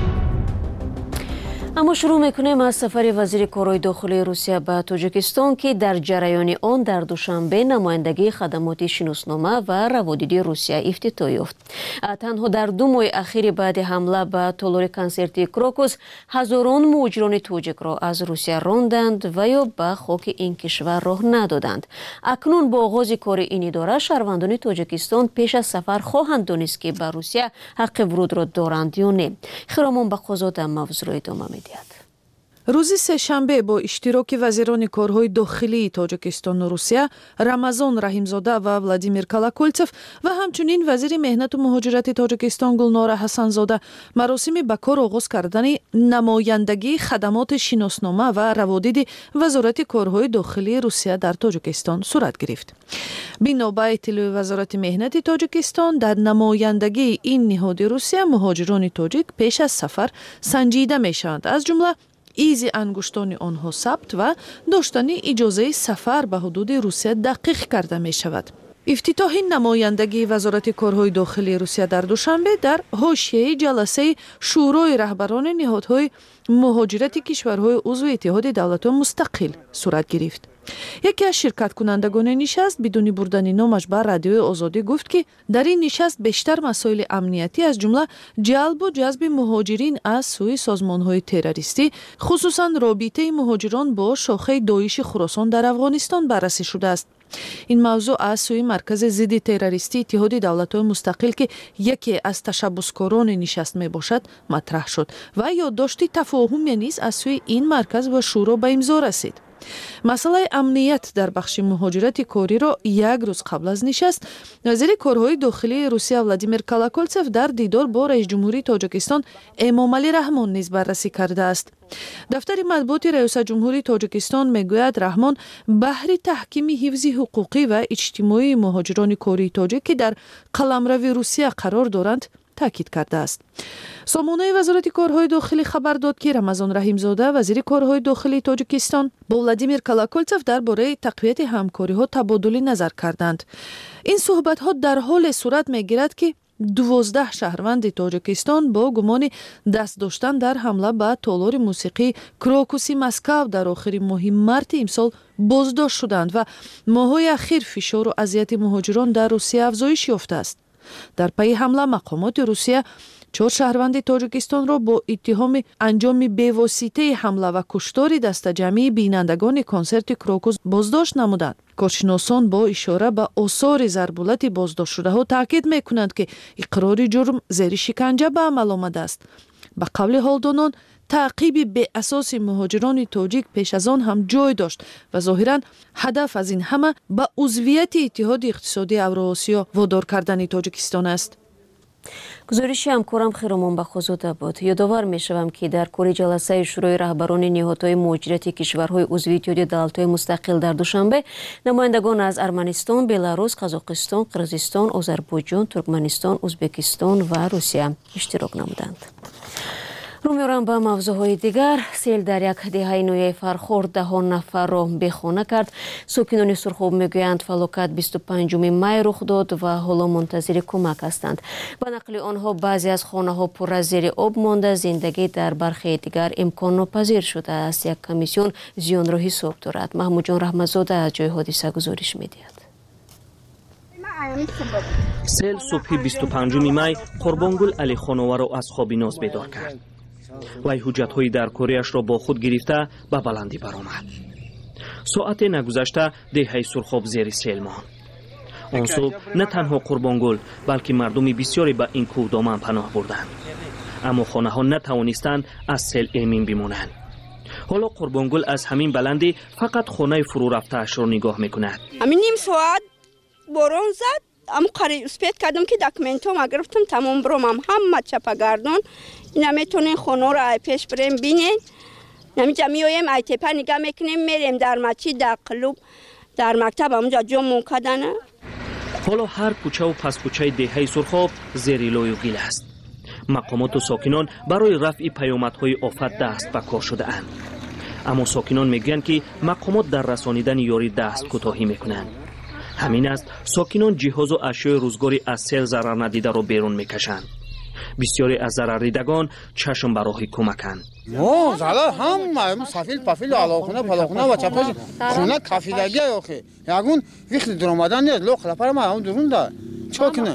аммо шурӯъ мекунем аз сафари вазири корҳои дохилии русия ба тоҷикистон ки дар ҷараёни он дар душанбе намояндагии хадамоти шиноснома ва раводиди русия ифтитоҳ ёфт. танҳо дар ду моҳи ахири баъди ҳамла ба толори консерти крокус ҳазорон муҳоҷирони тоҷикро аз русия ронданд ва ё ба хоки ин кишвар роҳ надоданд. акнун бо оғози кори ин идора шаҳрвандони тоҷикистон пеш аз сафар хоҳанд донист ки ба русия ҳаққи вурудро доранд ё не. хиромон бахозода мавзӯъро идома медиҳад. рӯзи сешанбе бо иштироки вазирони корҳои дохилии тоҷикистону русия Рамазон Раҳимзода ва Владимир Колокольцев ва ҳамчунин вазири меҳнату муҳоҷирати тоҷикистон Гулнора Ҳасанзода маросими ба кор оғоз кардани намояндагии хадамоти шиноснома ва раводиди вазорати корҳои дохилии русия дар тоҷикистон сурат гирифт. бино ба иттилои вазорати меҳнати тоҷикистон дар намояндагии ин ниҳоди русия муҳоҷирони тоҷик пеш аз сафар санҷида мешаванд, аз ҷумла изи ангуштони онҳо сабт ва доштани иҷозаи сафар ба ҳудуди русия дақиқ карда мешавад. ифтитоҳи намояндагии вазорати корҳои дохилии русия дар душанбе дар ҳошияи ҷаласаи шӯрои раҳбарони ниҳодҳои муҳоҷирати кишварҳои узви иттиҳоди давлатҳои мустақил сурат гирифт. яке аз ширкаткунандагони нишаст бидуни бурдани номаш ба радиои озодӣ гуфт ки дар ин нишаст бештар масоили амниятӣ аз ҷумла ҷалбу ҷазби муҳоҷирин аз сӯи созмонҳои террористӣ хусусан робитаи муҳоҷирон бо шохаи доиши Хуросон дар Афғонистон баррасӣ шудааст. ин мавзӯъ аз сӯи маркази зидди террористӣ иттиҳоди давлатҳои мустақил ки яке аз ташаббускорони нишаст мебошад матраҳ шуд ва ёддошти тафоҳуме низ аз сӯи ин марказ ва шӯро ба имзо расид. масъалаи амният дар бахши муҳоҷирати кориро як рӯз қабл аз нишаст вазири корҳои дохилии русия Владимир Колокольцев дар дидор бо раисҷумҳурии Тоҷикистон Эмомалӣ Раҳмон низ баррасӣ кардааст. дафтари матбуоти раисаҷумҳурии Тоҷикистон мегӯяд Раҳмон баҳри таҳкими ҳифзи ҳуқуқӣ ва иҷтимоии муҳоҷирони кории тоҷик ки дар қаламрави русия қарор доранд таъкид кардааст. сомонаи вазорати корҳои дохилӣ хабар дод ки Рамазон Раҳимзода вазири корҳои дохилии Тоҷикистон бо Владимир Колокольцев дар бораи тақвияти ҳамкориҳо табодули назар карданд. ин суҳбатҳо дар ҳоле сурат мегирад ки дувоздаҳ шаҳрванди Тоҷикистон бо гумони даст доштан дар ҳамла ба толори мусиқии крокуси Москав дар охири моҳи марти имсол боздошт шуданд ва моҳҳои ахир фишору азияти муҳоҷирон дар Русия афзоиш ёфтааст. дар пайи ҳамла мақомоти русия чор шаҳрванди Тоҷикистонро бо иттиҳоми анҷоми бевоситаи ҳамла ва куштори дастаҷамъии бинандагони консерти крокус боздошт намуданд. коршиносон бо ишора ба осори зарбулати боздоштшудаҳо таъкид мекунанд ки иқрори ҷурм зери шиканҷа ба амал омадааст. ба қавли ҳолдонон таъқиби беасоси муҳоҷирони тоҷик пеш аз он ҳам ҷой дошт ва зоҳиран ҳадаф аз ин ҳама ба узвияти иттиҳоди иқтисодии Авроосиё водор кардани Тоҷикистон аст. гузориши ҳамкорам Хиромон Бахозода буд. ёдовар мешавам ки дар кори ҷаласаи шӯрои раҳбарони ниҳодҳои муҳоҷирати кишварҳои узви иттиҳоди давлатҳои мустақил дар душанбе намояндагон аз Арманистон, Беларус, Қазоқистон, Қирғизистон, Озарбойҷон, Туркманистон, Ӯзбекистон ва Русия иштирок намуданд. رو می‌آورم به موضوعهای دیگر. سیل در یک دهه نوی فرخورد دهان نفر را بیخانه کرد. ساکنان سرخوب میگویند فلاکت بیست و پنجم می رخ داد و حالا منتظر کمک هستند. به نقل آنها بعضی از خانه‌ها پر از زیر آب مانده، زندگی در برخی دیگر امکان ناپذیر شده است. یک کمیسیون زیان را حساب دارد. محمود جان رحمتزاده از جای حادثه گزارش می‌دهد. سیل صبح بیست و پنجم می قربانگل علی خانوار را از خواب ناز بیدار کرد. وی حجت‌های درکاریش را با خود گرفته به بلندی برآمد. ساعت نگذشته دهه سرخاب زیر سیل ماند. آن صبح نه تنها قربانگل بلکه مردم بسیاری به این کوه دامن پناه بردند. اما خانه‌ها نتوانستند از سیل امین بمانند. حالا قربانگل از همین بلندی فقط خانه فرو رفته‌اش را نگاه می‌کند. همین نیم ساعت باران زد. ام قری اسپیت کردم که داکومنتوم گرفتم، تمام بروم هم همه چپا گردون. اینا میتونین خونه رو پیش بریم بینین. نمی‌جا میایم ای تپه نگاه میکنیم، میریم در مسجد، در کلوب، در مکتب اونجا جمع کردن. حالا هر کوچه و پس کوچه دهه سرخاب زیر لای و گل است. مقامات و ساکنان برای رفع پیامدهای آفت دست به کار شده اند. اما ساکنان میگویند که مقامات در رسانیدن یاری دست کوتاهی میکنند. همین است ساکنان جهاز و اشیاء روزگاری از سیل ضرر ندیده را بیرون میکشند. بسیاری از ضرر دیدگان چشم به راه کمکند. نه زلا هم سفیل پفیل علاخونه پلاخونه و چپش خونه کافیلگی آخه یگون وقت درآمدن نیست لو خلافر ما اون درون ده چاکنه.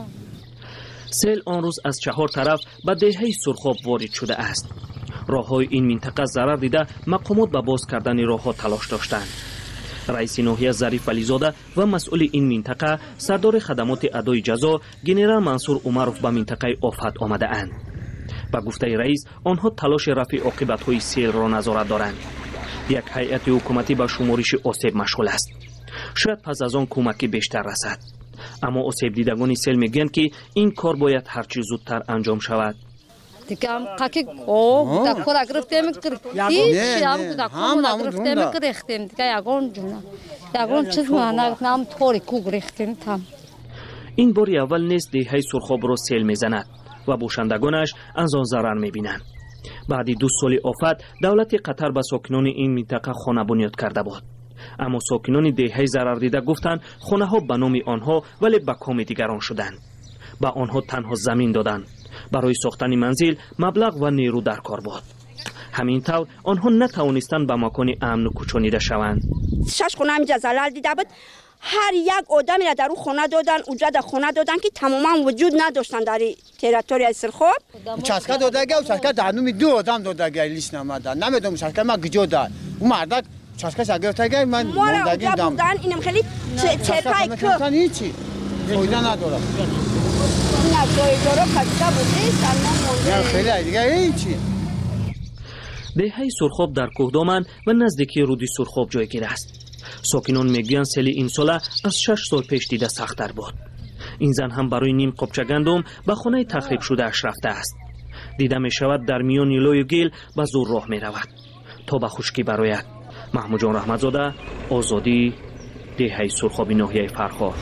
سیل آن روز از چهار طرف به دهه سرخاب وارد شده است. راههای این منطقه ضرر دیده مقامات به باز کردن راهها تلاش داشتند. رئیس ناحیه ظریف ولیزاده و مسئول این منطقه سردار خدمات ادای جزا گنرال منصور عمروف به منطقه آفت آمده اند. به گفته رئیس آنها تلاش رفع عاقبت‌های سیل را نظارت دارند. یک هیئت حکومتی به شمارش آسیب مشغول است. شاید پس از آن کمکی بیشتر رسد. اما آسیب دیدگان سیل میگویند که این کار باید هرچی زودتر انجام شود. دیگه قاکی او دا کورا گرفتیم هیچ هم دا کورا گرفتیم گرفتیم دیگه یگون جونا یگون چیز ما نام طوری کو گرفتیم تام. این بار اول نیست دهه سرخاب را سیل میزند و باشندگانش از آن ضرر میبینند. بعد دو سال آفت دولت قطر به ساکنان این منطقه خانه بنیاد کرده بود. اما ساکنان دهه ضرر دیده گفتند خانه ها به نام آنها ولی به کام دیگران شدند. به آنها تنها زمین دادند. برای ساختن منزل مبلغ و نیرو در کار بود. همین طور آنها نتوانستند به مکان امن کوچانیده شوند. شش خونه اینجا زلال دیده بود. هر یک آدمی را در اون خونه دادن، اجرت خونه دادن که تماما وجود نداشتن در تریتوری سرخوب. چسکا دادگی و چسکا دانومی دو آدم دادگی لیست نمیدن. نمیدونم چسکا ما گجو داد. اون مرد چسکا شگرتگی من موندگی دام. ما اینم خیلی چپای کو. هیچی. فایده نداره. نه جای جورا کجا بودی سلام مونده. نه خیلی دیگه هیچی. دهه سرخوب در کوهدامن و نزدیکی رود سرخوب جایگیر است. ساکنان میگویند سیل این سال از شش سال پیش دیده سخت‌تر بود. این زن هم برای نیم قبچه گندم به خانه تخریب شده اش رفته است. دیده می شود در میان لای و گل به زور راه می رود تا به خشکی برآید. محمود جان رحمتزاده، آزادی، دهه سرخوب ناحیه فرخار.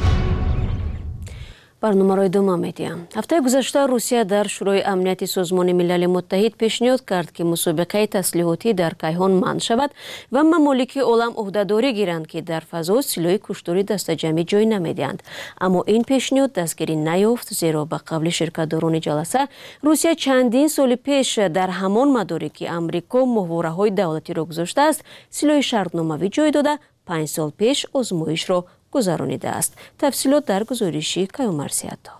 برنامه را ادامه می‌دهیم. هفته گذشته روسیه در شورای امنیت سازمان ملل متحد پیشنهاد کرد که مسابقه تسلیحاتی در کیهان منع شود و ممالک عالم عهده‌داری گیرند که در فضا سلاح کشتاری دست جمعی جای نمی‌دهند. اما این پیشنهاد دستگیری نیافت، زیرا به قول شرکت‌داران جلسه روسیه چندین سال پیش در همان مداری که امریکا محوره‌های دولتی را گذاشته است سلاح شرطنامه‌ای جای داده پنج سال پیش آزمایش را گذرانیده است. تفصیلات در گزارشی کیومرسیاتا.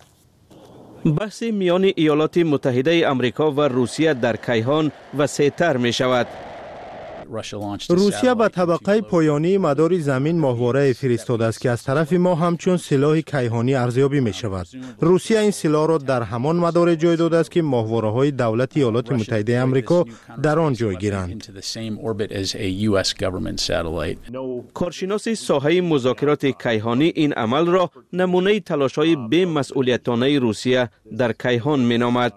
بحث میان ایالات متحده آمریکا و روسیه در کیهان وسیع‌تر می شود. روسیه به طبقه پایانی مدار زمین ماهواره فرستاده است که از طرف ما همچون سلاح کیهانی ارزیابی می شود. روسیه این سلاح را در همان مدار جای داده است که ماهواره های دولت ایالات متحده آمریکا در آن جای گیرند. کارشناس ساحه مذاکرات کیهانی این عمل را نمونه تلاش‌های بی مسئولیتانه روسیه در کیهان می نامد.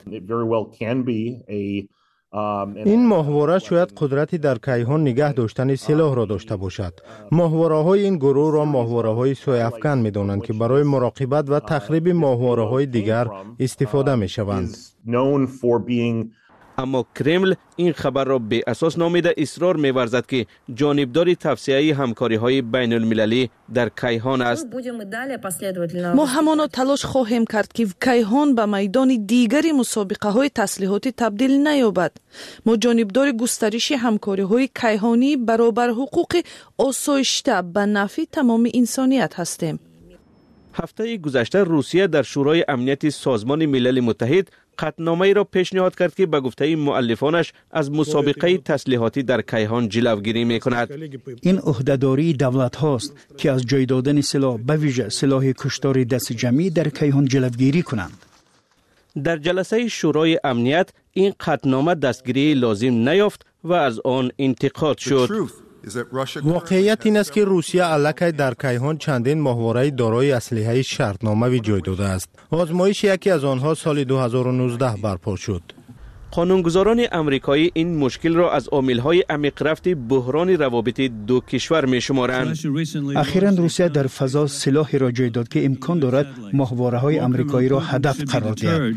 این ماهواره شاید قدرتی در کیهان نگه داشتن سلاح را داشته باشد. ماهواره های این گروه را ماهواره های سوی افکن می دانند که برای مراقبت و تخریب ماهواره های دیگر استفاده می شوند. اما کرمل این خبر را به اساس نامیده اصرار می‌ورزد که جانبدار توسعه همکاری‌های بین المللی در کیهان است. ما همانا تلاش خواهیم کرد که کیهان به میدان دیگری مسابقه‌های تسلیحاتی تبدیل نیابد. ما جانبدار گسترش همکاری‌های کیهانی برابر حقوق آسایشته به نفع تمام انسانیت هستیم. هفته گذشته روسیه در شورای امنیت سازمان ملل متحد قطعنامه‌ای را پیشنهاد کرد که به گفته مؤلفانش از مسابقه تسلیحاتی در کیهان جلوگیری می‌کند. این عهده‌داری دولت هاست که از جای دادن سلاح به ویژه سلاح کشتار دست جمعی در کیهان جلوگیری کنند. در جلسه شورای امنیت این قطعنامه دستگیری لازم نیافت و از آن انتقاد شد. واقعیت این است که روسیه علاقه در کیهان چندین ماهواره دارای اسلحه شرطنامه جای داده است. آزمایش یکی از آنها سال دو هزار و نوزده برپا شد. قانونگذاران امریکایی این مشکل را از عامل‌های عمیق رفت بحران روابط دو کشور می‌شمارند. اخیراً روسیه در فضا سلاحی را جای داد که امکان دارد ماهواره‌های امریکایی را هدف قرار دهد.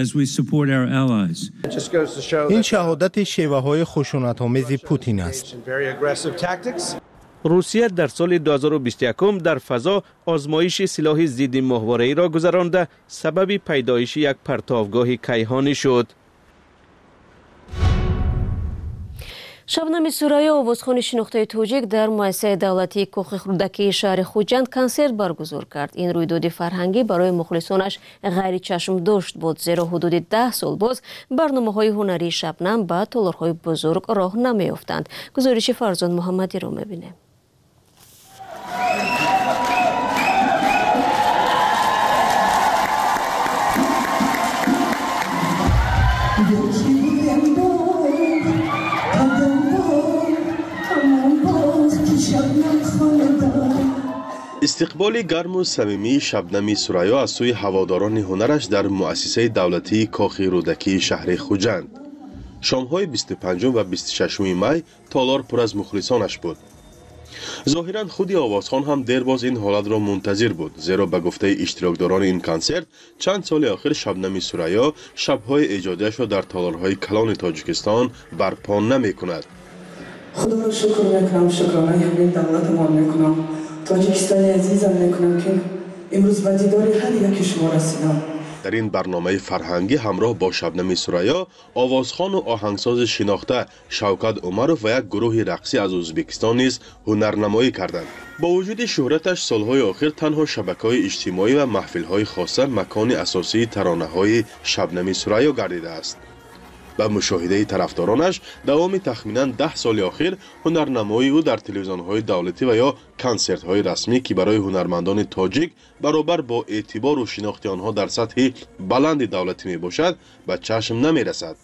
این شهادت شیوه‌های خشونت‌آمیز پوتین است. روسیه در سال دو هزار و بیست و یک در فضا آزمایش سلاح ضد ماهواره‌ای را گذرانده سبب پیدایش یک پرتابگاه کیهانی شد. شبنم سورایی آوازخوان شناخته توجیک در مؤسسه دولتی کوخ خردکی شهر خوجند کنسرت برگزار کرد. این رویداد فرهنگی برای مخلصانش غیر چشم داشت بود، زیرا حدود ده سال باز برنامه‌های هنری شبنم به تالارهای بزرگ راه نمی‌یافتند. گزارش فرزان محمدی را می‌بینیم. استقبال گرم و صمیمی شبنم سوریا از سوی هواداران هنرش در مؤسسه دولتی کاخ رودکی شهر خوجند. شام‌های بیست و پنجم و بیست و ششم می تالار پر از مخلصانش بود. ظاهراً خودی آوازخوان هم دیر باز این حالت را منتظر بود، زیرا به گفته اشتراکداران این کنسرت چند سال آخر شبنم سوریا شب‌های ایجادیش را در تالارهای کلان تاجیکستان برپا نمی‌کند. خدا را شکر میکنم، شکرانه همین دولت ما میکنم، تاجیکستانی عزیزم میکنم که امروز به دیدار هر یک شما رسیدم. در این برنامه فرهنگی همراه با شبنم سوریا آوازخوان و آهنگساز شناخته شوکت عمرov و یک گروه رقصی از ازبکستان نیز هنرنمایی کردند. با وجود شهرتش سالهای آخر تنها شبکه‌های اجتماعی و محفل‌های خاصه مکان اساسی ترانه‌های شبنم سوریا گردیده است. به مشاهده طرفدارانش دوام تخمیناً ده سال آخر هنرنمایی او در تلویزیون‌های دولتی و یا کنسرت‌های رسمی که برای هنرمندان تاجیک برابر با اعتبار و شناخت آنها در سطح بلند دولتی میباشد به چشم نمیرسد.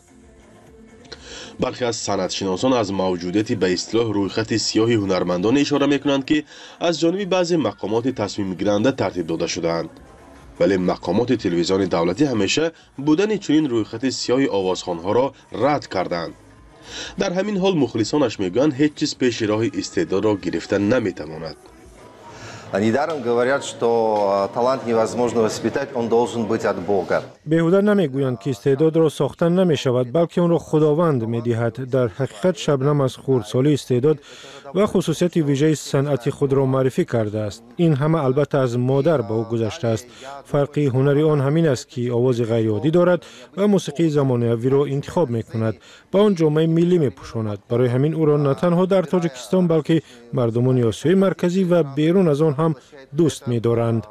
برخی از سندشناسان از موجودیت به اصطلاح رویخط سیاه هنرمندان اشاره میکنند که از جانب بعضی مقامات تصمیم گیرنده ترتیب داده شده‌اند. ولی مقامات تلویزیون دولتی همیشه بودن چنین رویخط سیاه آوازخوان‌ها را رد کردند. در همین حال مخلصانش میگویند هیچ چیز پیش راه استعداد را گرفتن نمیتواند. Недаром говорят, что талант невозможно воспитать, он должен быть от Бога. بیهوده نمیگویند که استعداد را ساختن نمیشود، بلکه آن را خداوند میدهد. در حقیقت شبنم از خردسالی استعداد و خصوصیت ویژه صنعت خود را معرفی کرده است. این همه البته از مادر به او گذشته است. فرقی هنری آن همین است که آواز غیر عادی دارد و موسیقی زمانه‌ای را انتخاب میکند، با آن جامعه ملی میپوشاند. برای همین او را نه تنها در تاجیکستان بلکه مردمان آسیای مرکزی و بیرون از آن هم دوست می‌دارند.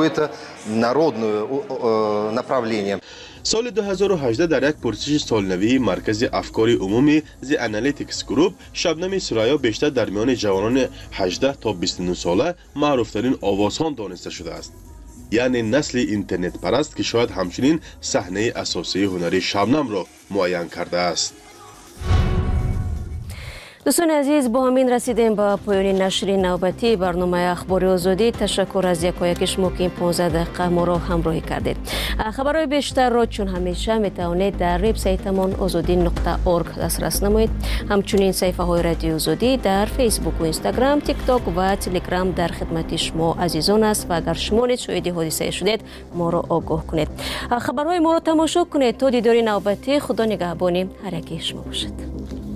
سال دو هزار و هجده در یک پرسش سالنوی مرکز افکار عمومی The Analytics Group شبنم سوریا بیشتر در میان جوانان هجده تا بیست و نه ساله معروفترین آوازخوان دانسته شده است. یعنی نسل اینترنت پرست که شاید همچنین صحنه اساسی هنری شبنم را معین کرده است. دوستان عزیز، با همین رسیدیم به پایان نشر نوبتی برنامه اخبار آزادی. تشکر از یکایک شما که این پانزده دقیقه ما را همراهی کردید. خبرهای بیشتر را چون همیشه میتوانید در وبسایتمان آزادی نقطه اورگ دسترس نمایید. همچنین صفحه های رادیو آزادی در فیسبوک و اینستاگرام، تیک تاک و تلگرام در خدمت شما عزیزان است و اگر شما نیز شاهد حادثه شدید ما را آگاه کنید. خبرهای ما را تماشا کنید. تا دیدار نوبتی، خدا نگهبان هر یکی شما باشد.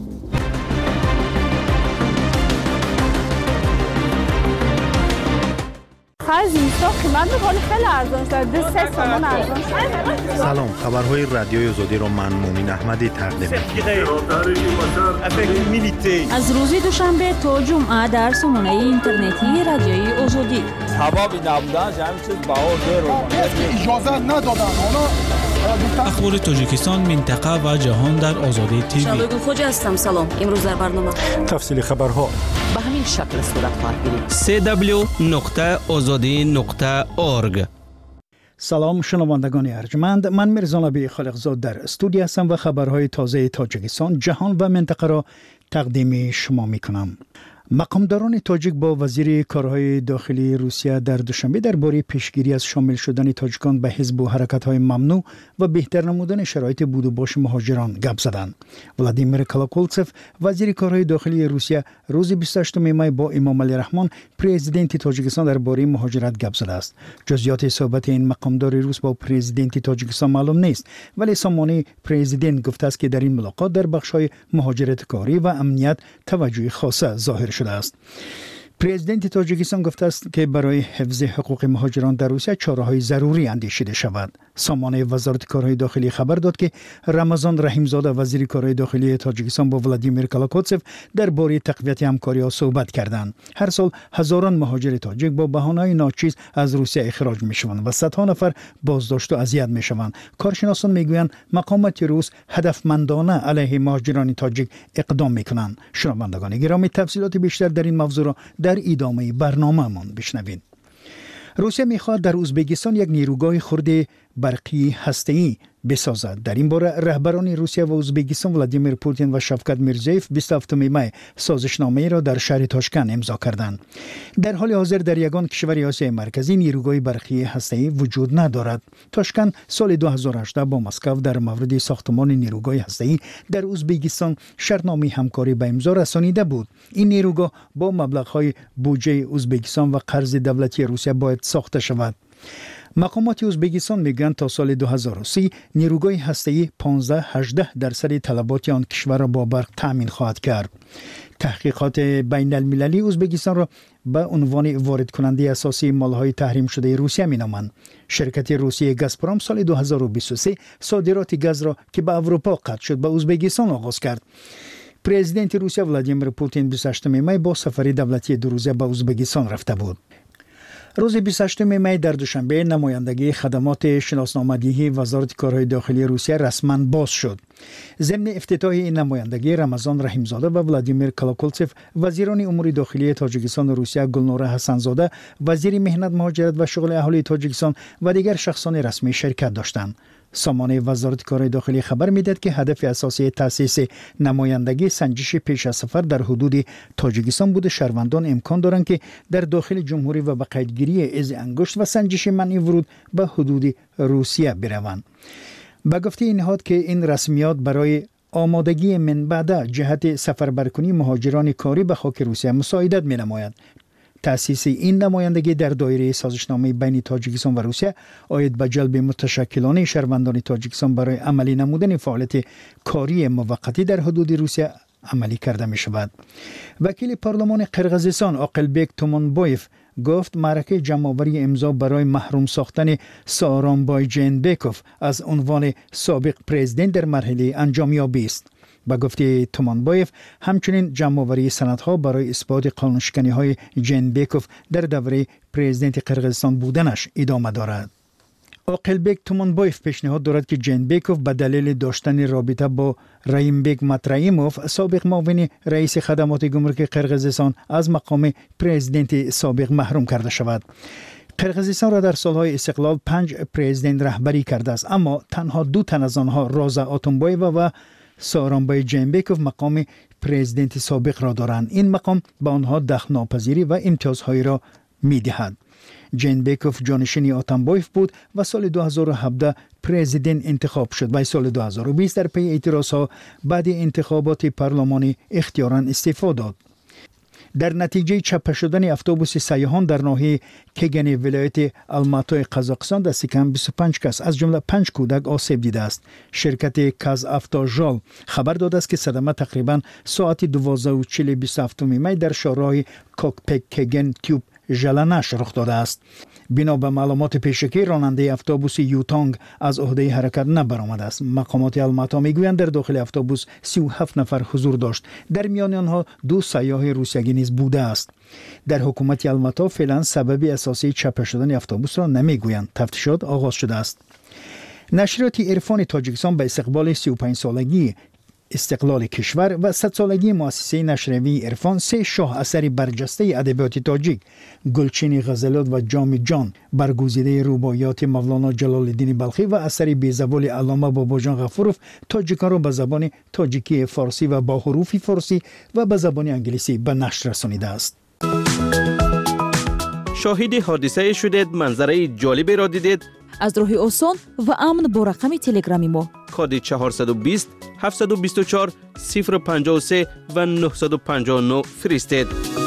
خرج اینستا قیمت بکنه خیلی ارزان شده. دو سه تومان ارزان شده. سلام، خبرهای رادیوی آزادی را من مومن احمدی تقدیم می‌کنم. از روز دوشنبه تا جمعه در سامانه اینترنتی رادیوی آزادی. حبابی نبودن همین چیز بهار داره. اجازه ندادن. اخبار تاجیکستان، منطقه و جهان در آزادی تیوی. شالوگو خوجا هستم. سلام. امروز در برنامه تفصیل خبرها به همین شکل صورت خواهد گرفت. سی دبلیو نقطه آزادی نقطه اورگ. سلام شنوندگان ارجمند، من میرزا نبی خالقزاد در استودیو هستم و خبرهای تازه تاجیکستان، جهان و منطقه را تقدیم شما میکنم. مقامداران تاجیک با وزیر کارهای داخلی روسیه در دوشنبه درباره پیشگیری از شامل شدن تاجیکان به حزب و حرکت‌های ممنوع و بهتر نمودن شرایط بود و باش مهاجران گپ زدند. ولادیمیر کالاکولتسف وزیر کارهای داخلی روسیه روز بیست و هشتم می با امام علی رحمان پرزیدنت تاجیکستان درباره مهاجرت گپ زده است. جزئیات صحبت این مقامدار روس با پرزیدنت تاجیکستان معلوم نیست، ولی سامانه پرزیدنت گفته است که در این ملاقات در بخش‌های مهاجرت کاری و امنیت توجه خاصه ظاهر شده است. پرزیدنت تاجیکستان گفته است که برای حفظ حقوق مهاجران در روسیه چاره‌های ضروری اندیشیده شود. سامانه وزارت کارهای داخلی خبر داد که رمضان رحیمزاده وزیر کارهای داخلی تاجیکستان با ولادیمیر کالاکوتسف درباره تقویت همکاری‌ها صحبت کردند. هر سال هزاران مهاجر تاجیک با بهانه‌های ناچیز از روسیه اخراج می‌شوند و صدها نفر بازداشت و اذیت می‌شوند. کارشناسان می‌گویند مقامات روس هدفمندانه علیه مهاجران تاجیک اقدام می‌کنند. شنوندگان گرامی، تفصیلات بیشتر در این موضوع را در ادامه برنامه‌مان بشنوید. روسیه می‌خواهد در ازبکستان یک نیروگاه خرد برقی هسته‌ای بسازد. در این باره رهبران روسیه و ازبکستان ولادیمیر پوتین و شفقت میرزیف بیست و هفتم می سازشنامه را در شهر تاشکند امضا کردند. در حال حاضر در یگان کشور آسیای مرکزی نیروگاه برقی هسته‌ای وجود ندارد. تاشکند سال دو هزار و هجده با مسکو در مورد ساختمان نیروگاه هسته‌ای در ازبکستان شرطنامه همکاری به امضا رسانیده بود. این نیروگاه با مبلغ‌های بودجه ازبکستان و قرض دولتی روسیه باید ساخته شود. مقامات ازبکستان میگن تا سال دو هزار و سی نیروگاه هسته‌ای پانزده هجده درصد طلبات آن کشور را با برق تامین خواهد کرد. تحقیقات بین المللی ازبکستان را به عنوان وارد کننده اساسی مالهای تحریم شده روسیه مینامند. شرکت روسیه گازپروم سال دو هزار و بیست و سه صادرات گاز را که به اروپا قطع شد به ازبکستان آغاز کرد. پرزیدنت روسیه ولادیمیر پوتین بیست و هشتم می با سفر دولتی دو روزه به ازبکستان رفته بود. روز بیست و هشتم می در دوشنبه نمایندگی خدمات شناسنامه‌دهی وزارت کارهای داخلی روسیه رسما باز شد. ضمن افتتاح این نمایندگی رمضان رحیمزاده و ولادیمیر کالاکولتسف وزیران امور داخلی تاجیکستان و روسیه، گلنوره حسنزاده وزیر مهنت، مهاجرت و شغل اهالی تاجیکستان و دیگر شخصان رسمی شرکت داشتند. سامانه وزارت کارهای داخلی خبر میدهد که هدف اساسی تأسیس نمایندگی سنجش پیش از سفر در حدود تاجیکستان بوده. شهروندان امکان دارند که در داخل جمهوری و به قیدگیری از انگشت و سنجش منع ورود به حدود روسیه بروند. به گفته این نهاد که این رسمیات برای آمادگی من بعد جهت سفربرکنی مهاجران کاری به خاک روسیه مساعدت می نماید. تأسیس این نمایندگی در دایره سازشنامه بین تاجیکستان و روسیه آید به جلب متشکلان شهروندان تاجیکستان برای عملی نمودن فعالیت کاری موقتی در حدود روسیه عملی کرده می شود. وکیل پارلمان قرقیزستان عاقلبک تومانبایف گفت معرکه جمع‌آوری امضا برای محروم ساختن سارانبای جینبکوف از عنوان سابق پرزیدنت در مرحله انجامیابی است. با گفته تومانبایف همچنین جمع‌آوری سندها برای اثبات قانونشکنی‌های جینبکوف در دوره پرزیدنت قرقیزستان بودنش ادامه دارد. عاقلبک تومانبایف پیشنهاد دارد که جینبکوف به دلیل داشتن رابطه با رایمبک مترایموف سابق معاون رئیس خدمات گمرک قرقیزستان از مقام پرزیدنت سابق محروم کرده شود. قرقیزستان را در سالهای استقلال پنج پرزیدنت رهبری کرده است، اما تنها دو تن از آنها، رازا آتونبایووا و سارانبای جینبکوف، مقام پرزیدنت سابق را دارند. این مقام به آنها دخل ناپذیری و امتیازهایی را می‌دهد. جینبکوف جانشین آتمبایف بود و سال دو هزار و هفده پرزیدنت انتخاب شد و سال دو هزار و بیست در پی اعتراضها بعد انتخابات پارلمانی اختیاراً استعفا داد. در نتیجه چپه شدن اتوبوس سیاحان در ناحیه کگن ولایت الماتای قزاقستان دست کم بیست و پنج کس از جمله پنج کودک آسیب دیده است. شرکت کازافتاژال خبر داده است که صدمه تقریبا ساعت دوازده و چهل بیست و هفت می در شهرهای کوکپک کگن تیوب ژلنش رخ داده است. بنا به معلومات پیشکی راننده اتوبوس یوتانگ از عهده حرکت نبرآمده است. مقامات الماتا میگویند در داخل اتوبوس سی و هفت نفر حضور داشت. در میان آنها دو سیاح روسیایی نیز بوده است. در حکومت الماتا فعلا سبب اساسی چپه شدن اتوبوس را نمیگویند. تفتیشات آغاز شده است. نشریات عرفان تاجیکستان به استقبال سی و پنج سالگی استقلال کشور و صد سالگی مؤسسه نشریه عرفان سه شاه اثر برجسته ادبیات تاجیک گلچین غزلات و جام جان برگزیده رباعیات مولانا جلال الدین بلخی و اثر بیزبال علامه باباجان غفورов تاجیکان را به زبان تاجیکی فارسی و با حروف فارسی و به زبان انگلیسی به نشر رسانیده است. شاهد حادثه شدید، منظره جالبی را دیدید؟ از راه آسان و امن با رقم تلگرامی ما کد چهارصد و بیست هفتصد و بیست و چهار صفر پنجاه و سه و نهصد و پنجاه و نه فرستید.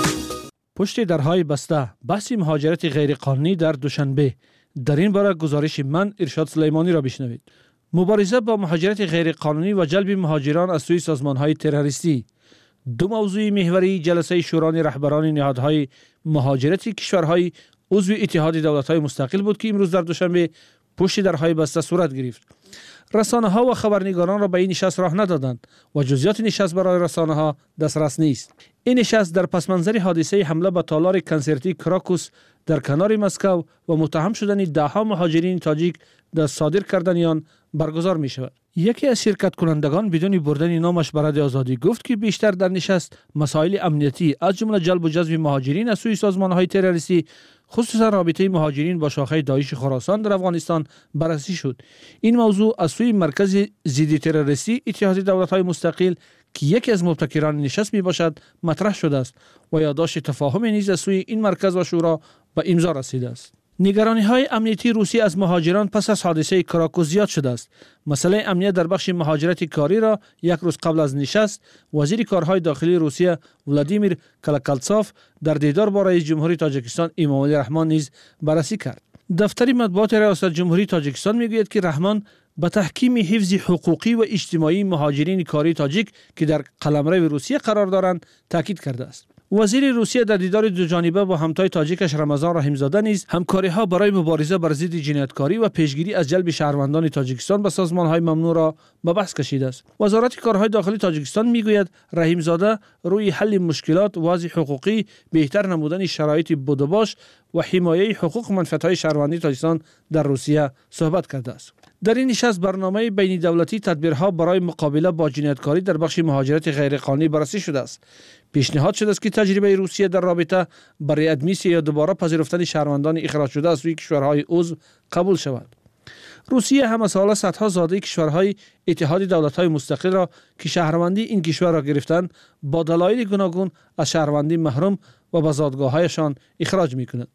پشت درهای بسته بحث مهاجرت غیرقانونی در دوشنبه. در این باره گزارش من ارشاد سلیمانی را بشنوید. مبارزه با مهاجرت غیرقانونی و جلب مهاجران از سوی سازمان‌های تروریستی دو موضوع محوری جلسه شورای رهبران نهادهای مهاجرتی کشورهای عضو اتحاد دولت‌های مستقل بود که امروز در دوشنبه پشت درهای بسته صورت گرفت. رسانه‌ها و خبرنگاران را به این نشست راه ندادند و جزئیات نشست برای رسانه‌ها دسترس نیست. این نشست در پس‌منظر حادثه حمله به تالار کنسرتی کراکوس در کنار مسکو و متهم شدن ده‌ها مهاجرین تاجیک در صادر کردن آن برگزار می شود. یکی از شرکت کنندگان بدون بردن نامش برای آزادی گفت که بیشتر در نشست مسائل امنیتی از جمله جلب و جذب مهاجرین از سوی سازمان‌های تروریستی خصوصا رابطه مهاجرین با شاخه داعش خراسان در افغانستان بررسی شد. این موضوع از سوی مرکز ضد تروریستی اتحاد دولت‌های مستقل که یکی از مبتکران نشست می باشد مطرح شده است و یادداشت تفاهم نیز از سوی این مرکز و شورا به امضا رسیده است. نگرانی های امنیتی روسیه از مهاجران پس از حادثه کراکوس زیاد شده است. مسئله امنیت در بخش مهاجرت کاری را یک روز قبل از نشست وزیر کارهای داخلی روسیه ولادیمیر کلکالتسوف در دیدار با رئیس جمهوری تاجیکستان امامعلی رحمان نیز بررسی کرد. دفتر مطبوعات ریاست جمهوری تاجیکستان میگوید که رحمان به تحکیم حفظ حقوقی و اجتماعی مهاجرین کاری تاجیک که در قلمرو روسیه قرار دارند تاکید کرده است. وزیر روسیه در دیدار دو جانبه با همتای تاجیکش رمضان رحیمزاده نیز همکاری ها برای مبارزه بر ضد جنایتکاری و پیشگیری از جلب شهروندان تاجیکستان به سازمان های ممنوع را به بحث کشیده است. وزارت کارهای داخلی تاجیکستان میگوید رحیمزاده روی حل مشکلات، وضع حقوقی، بهتر نمودن شرایط بودباش و حمایه حقوق منفعت‌های شهروندی تاجیکستان در روسیه صحبت کرده است. در این نشست برنامه بین دولتی تدبیرها برای مقابله با جنایتکاری در بخش مهاجرت غیرقانونی بررسی شده است. پیشنهاد شده است که تجربه روسیه در رابطه با ریادمیسی یا دوباره پذیرفتن شهروندان اخراج شده از روی کشورهای عضو قبول شود. روسیه هم از حال صدها زاده کشورهای اتحاد دولت‌های مستقل را که شهروندی این کشور را گرفتند با دلایل گوناگون از شهروندی محروم و به زادگاه‌هایشان اخراج می‌کند.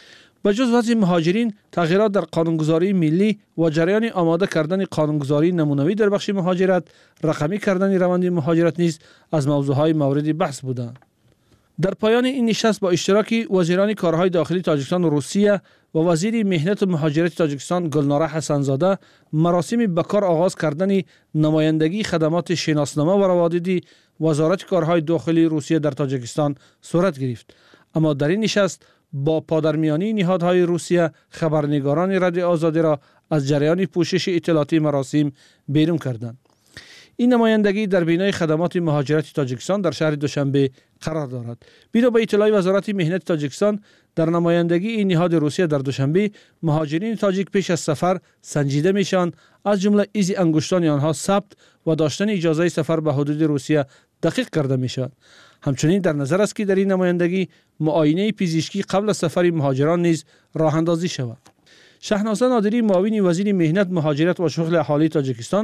به جز وضع مهاجرین، تغییرات در قانونگذاری ملی و جریان آماده کردن قانونگذاری نمونوی در بخش مهاجرت، رقمی کردن روند مهاجرت نیز از موضوعهای مورد بحث بودند. در پایان این نشست با اشتراک وزیران کارهای داخلی تاجیکستان و روسیه و وزیر مهنت و مهاجرت تاجیکستان گلناره حسنزاده مراسم به کار آغاز کردن نمایندگی خدمات شناسنامه و روادیدی وزارت کارهای داخلی روسیه در تاجیکستان صورت گرفت. اما در این نشست با پادرمیانی نهادهای روسیه خبرنگاران رادیو آزادی را از جریان پوشش اطلاعاتی مراسم بیرون کردند. این نمایندگی در بینای خدمات مهاجرت تاجیکستان در شهر دوشنبه قرار دارد. بنا به اطلاع وزارت مهنت تاجیکستان، در نمایندگی این نهاد روسیه در دوشنبه مهاجرین تاجیک پیش از سفر سنجیده میشن، از جمله ایزی انگشتان آنها ثبت و داشتن اجازه سفر به حدود روسیه دقیق کرده میشد. همچنین در نظر است که در این نمایندگی معاینه پزشکی قبل از سفر مهاجران نیز راه اندازی شود. شهنازه نادری معاون وزیر مهنت، مهاجرت و شغل اهالی تاجیکستان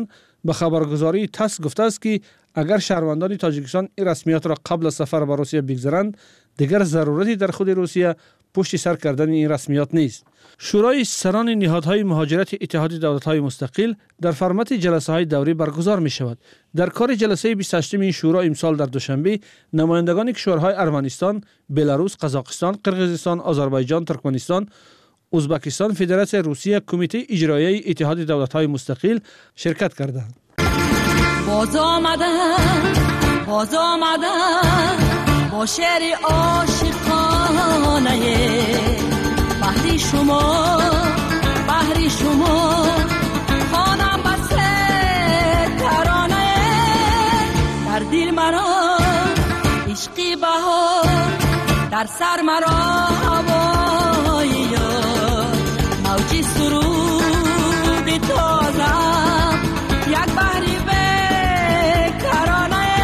به خبرگزاری تاس گفته است که اگر شهروندان تاجیکستان این رسمیات را قبل از سفر به روسیه بگذارند، دیگر ضرورتی در خود روسیه پشت سر کردن این رسمیات نیست. شورای سران نهادهای مهاجرت اتحاد دولت‌های مستقل در فرمت جلسه‌های دوری برگزار می‌شود. در کار جلسه بیست و هشتم این شورا امسال در دوشنبه نمایندگان کشورهای ارمنستان، بلاروس، قزاقستان، قرقیزستان، آذربایجان، ترکمنستان، ازبکستان، فدراسیون روسیه، کمیته اجرایی اتحاد دولت‌های مستقل شرکت کردند. باز آمدن باز آمدن با شعر عاشقانه بحری شما بحری شما خانم بسه ترانه در دل مرا عشقی بهار در سر مرا هوای یار موجی سرود تازه یک بحری بکرانه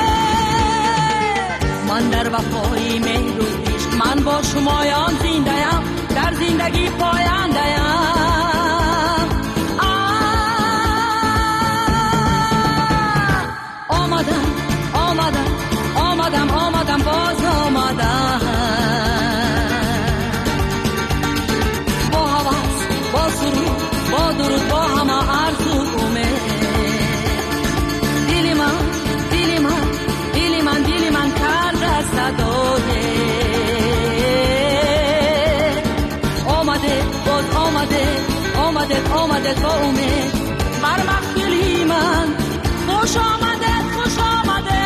من در وفای مهر و عشق من با شمایان زنده‌ام در زندگی پاینده‌ام آمدم آمدم آمدم آمدم باز آمدم با هوس با سرود با درود با همه آرزو امید دل من دل من دل من دل من کرده صدای آمده باز آمده آمده آمده با امید بر مخفلی من خوش آمده خوش آمده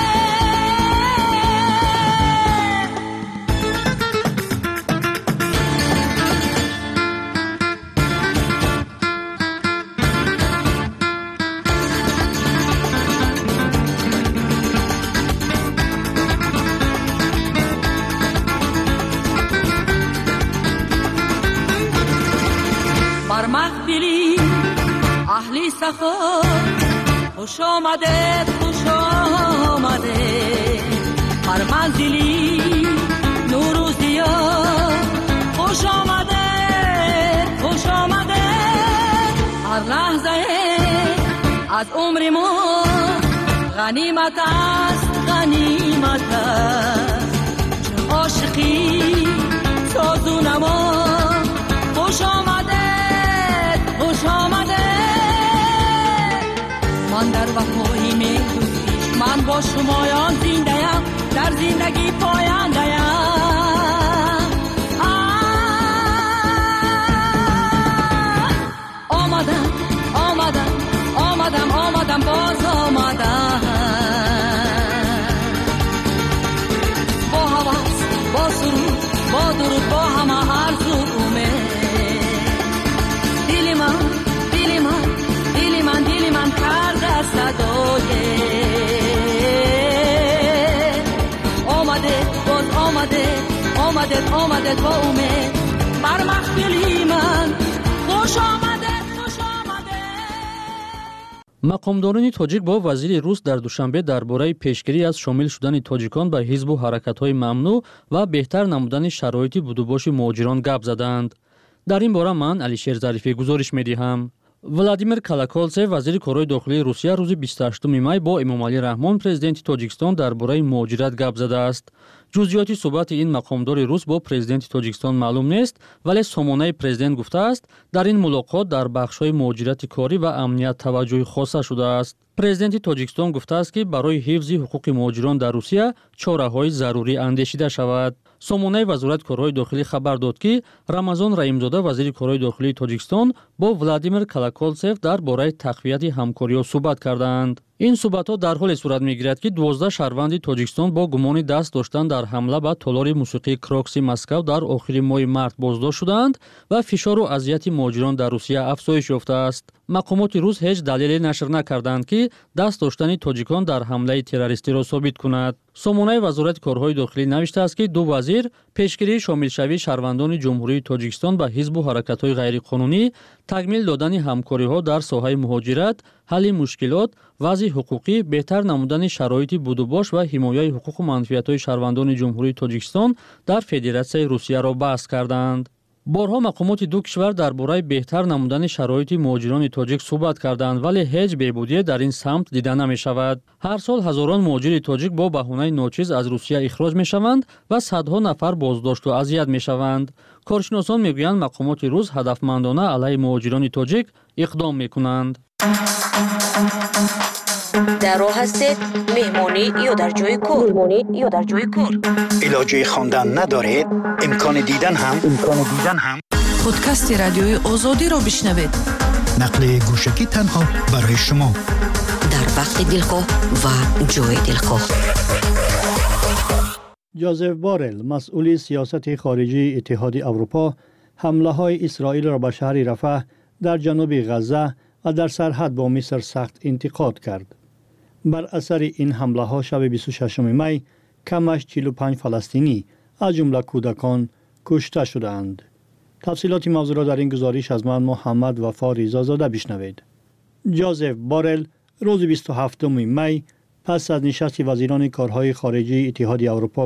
بر مخفلی اهلی سخا خوش آمده خوش آمده هر منزلی نور و ضیا خوش آمده خوش آمده هر لحظه از عمر ما غنیمت است غنیمت است چه عاشقی ساز و نما خوش آمده خوش آمده من در وفای مهر من با شمایان زنده‌ام در زندگی پاینده‌ام آمدم آمدم آمدم آمدم باز آمدم با هوس با سرود با درود با همه آرزو امید دل من دل من دل من دل من کرده صدای آمده باز آمده آمده آمده با امید بر مخفلی من خوش آمده خوش آمده. مقامداران تاجیک با وزیر روس در دوشنبه درباره پیشگیری از شامل شدن تاجیکان به حزب و حرکت‌های ممنوع و بهتر نمودن شرایط بودوباش مهاجران گپ زدند. در این باره من علیشیر ظریفی گزارش می‌دهم. ولادیمیر کالاکولتسف وزیر کارهای داخلی روسیه روز بیست و هشتم می با امامعلی رحمان پرزیدنت تاجیکستان درباره مهاجرت گپ زده است. جزئیات صحبت این مقامدار روس با پرزیدنت تاجیکستان معلوم نیست، ولی سامانه پرزیدنت گفته است در این ملاقات در بخش‌های مهاجرت کاری و امنیت توجه خاصه شده است. پرزیدنت تاجیکستان گفته است که برای حفظ حقوق مهاجران در روسیه چاره‌های ضروری اندیشیده شود. سامانه وزارت کارهای داخلی خبر داد که رمضان رحیمزاده وزیر کارهای داخلی تاجیکستان با ولادیمیر کالاکولتسف درباره تقویت همکاری‌ها صحبت کردند. این صحبت‌ها در حالی صورت می‌گیرد که دوازده شهروند تاجیکستان با گمان دست داشتن در حمله به تالار موسیقی کراکسی مسکو در آخر ماه مارس بازداشت شدند و فشار و اذیت مهاجران در روسیه افزایش یافته است. مقامات روس هیچ دلیلی نشر نکردند که دست داشتن تاجیکان در حمله تروریستی را ثابت کند. سامانه وزارت کارهای داخلی نوشته است که دو وزیر پیشگیری شامل شوی شهروندان جمهوری تاجیکستان به حزب و حرکت‌های غیرقانونی، تکمیل دادن همکاری‌ها در ساحه مهاجرت، حل مشکلات، وضع حقوقی، بهتر نمودن شرایط بودوباش و حمایت حقوق و منفعت‌های شهروندان جمهوری تاجیکستان در فدراسیون روسیه را بحث کردند. بارها مقامات دو کشور درباره بهتر نمودن شرایط مهاجران تاجیک صحبت کردند ولی هیچ بهبودی در این سمت دیده نمی شود. هر سال هزاران مهاجر تاجیک با بهانه ناچیز از روسیه اخراج می شوند و صدها نفر بازداشت و اذیت می شوند. کارشناسان می گویند مقامات روس هدفمندانه علیه مهاجران تاجیک اقدام می کنند. در راه هستید مهمانی یا در جای کار مهمانی یا در جای کار علاجه خواندن ندارید امکان دیدن هم امکان دیدن هم پادکست رادیوی آزادی را بشنوید نقل گوشکی تنها برای شما در وقت دلخواه و جای دلخواه. جوزف بارل مسئول سیاست خارجی اتحاد اروپا حمله های اسرائیل را به شهر رفح در جنوب غزه و در سرحد با مصر سخت انتقاد کرد. بر اثر این حمله ها شب بیست و ششم می کمش چهل و پنج فلسطینی از جمله کودکان کشته شدند. تفصیلات موضوع را در این گزارش از من محمد وفا ریزازاده بشنوید. جوزف بارل روز بیست و هفتم می پس از نشست وزیران کارهای خارجی اتحاد اروپا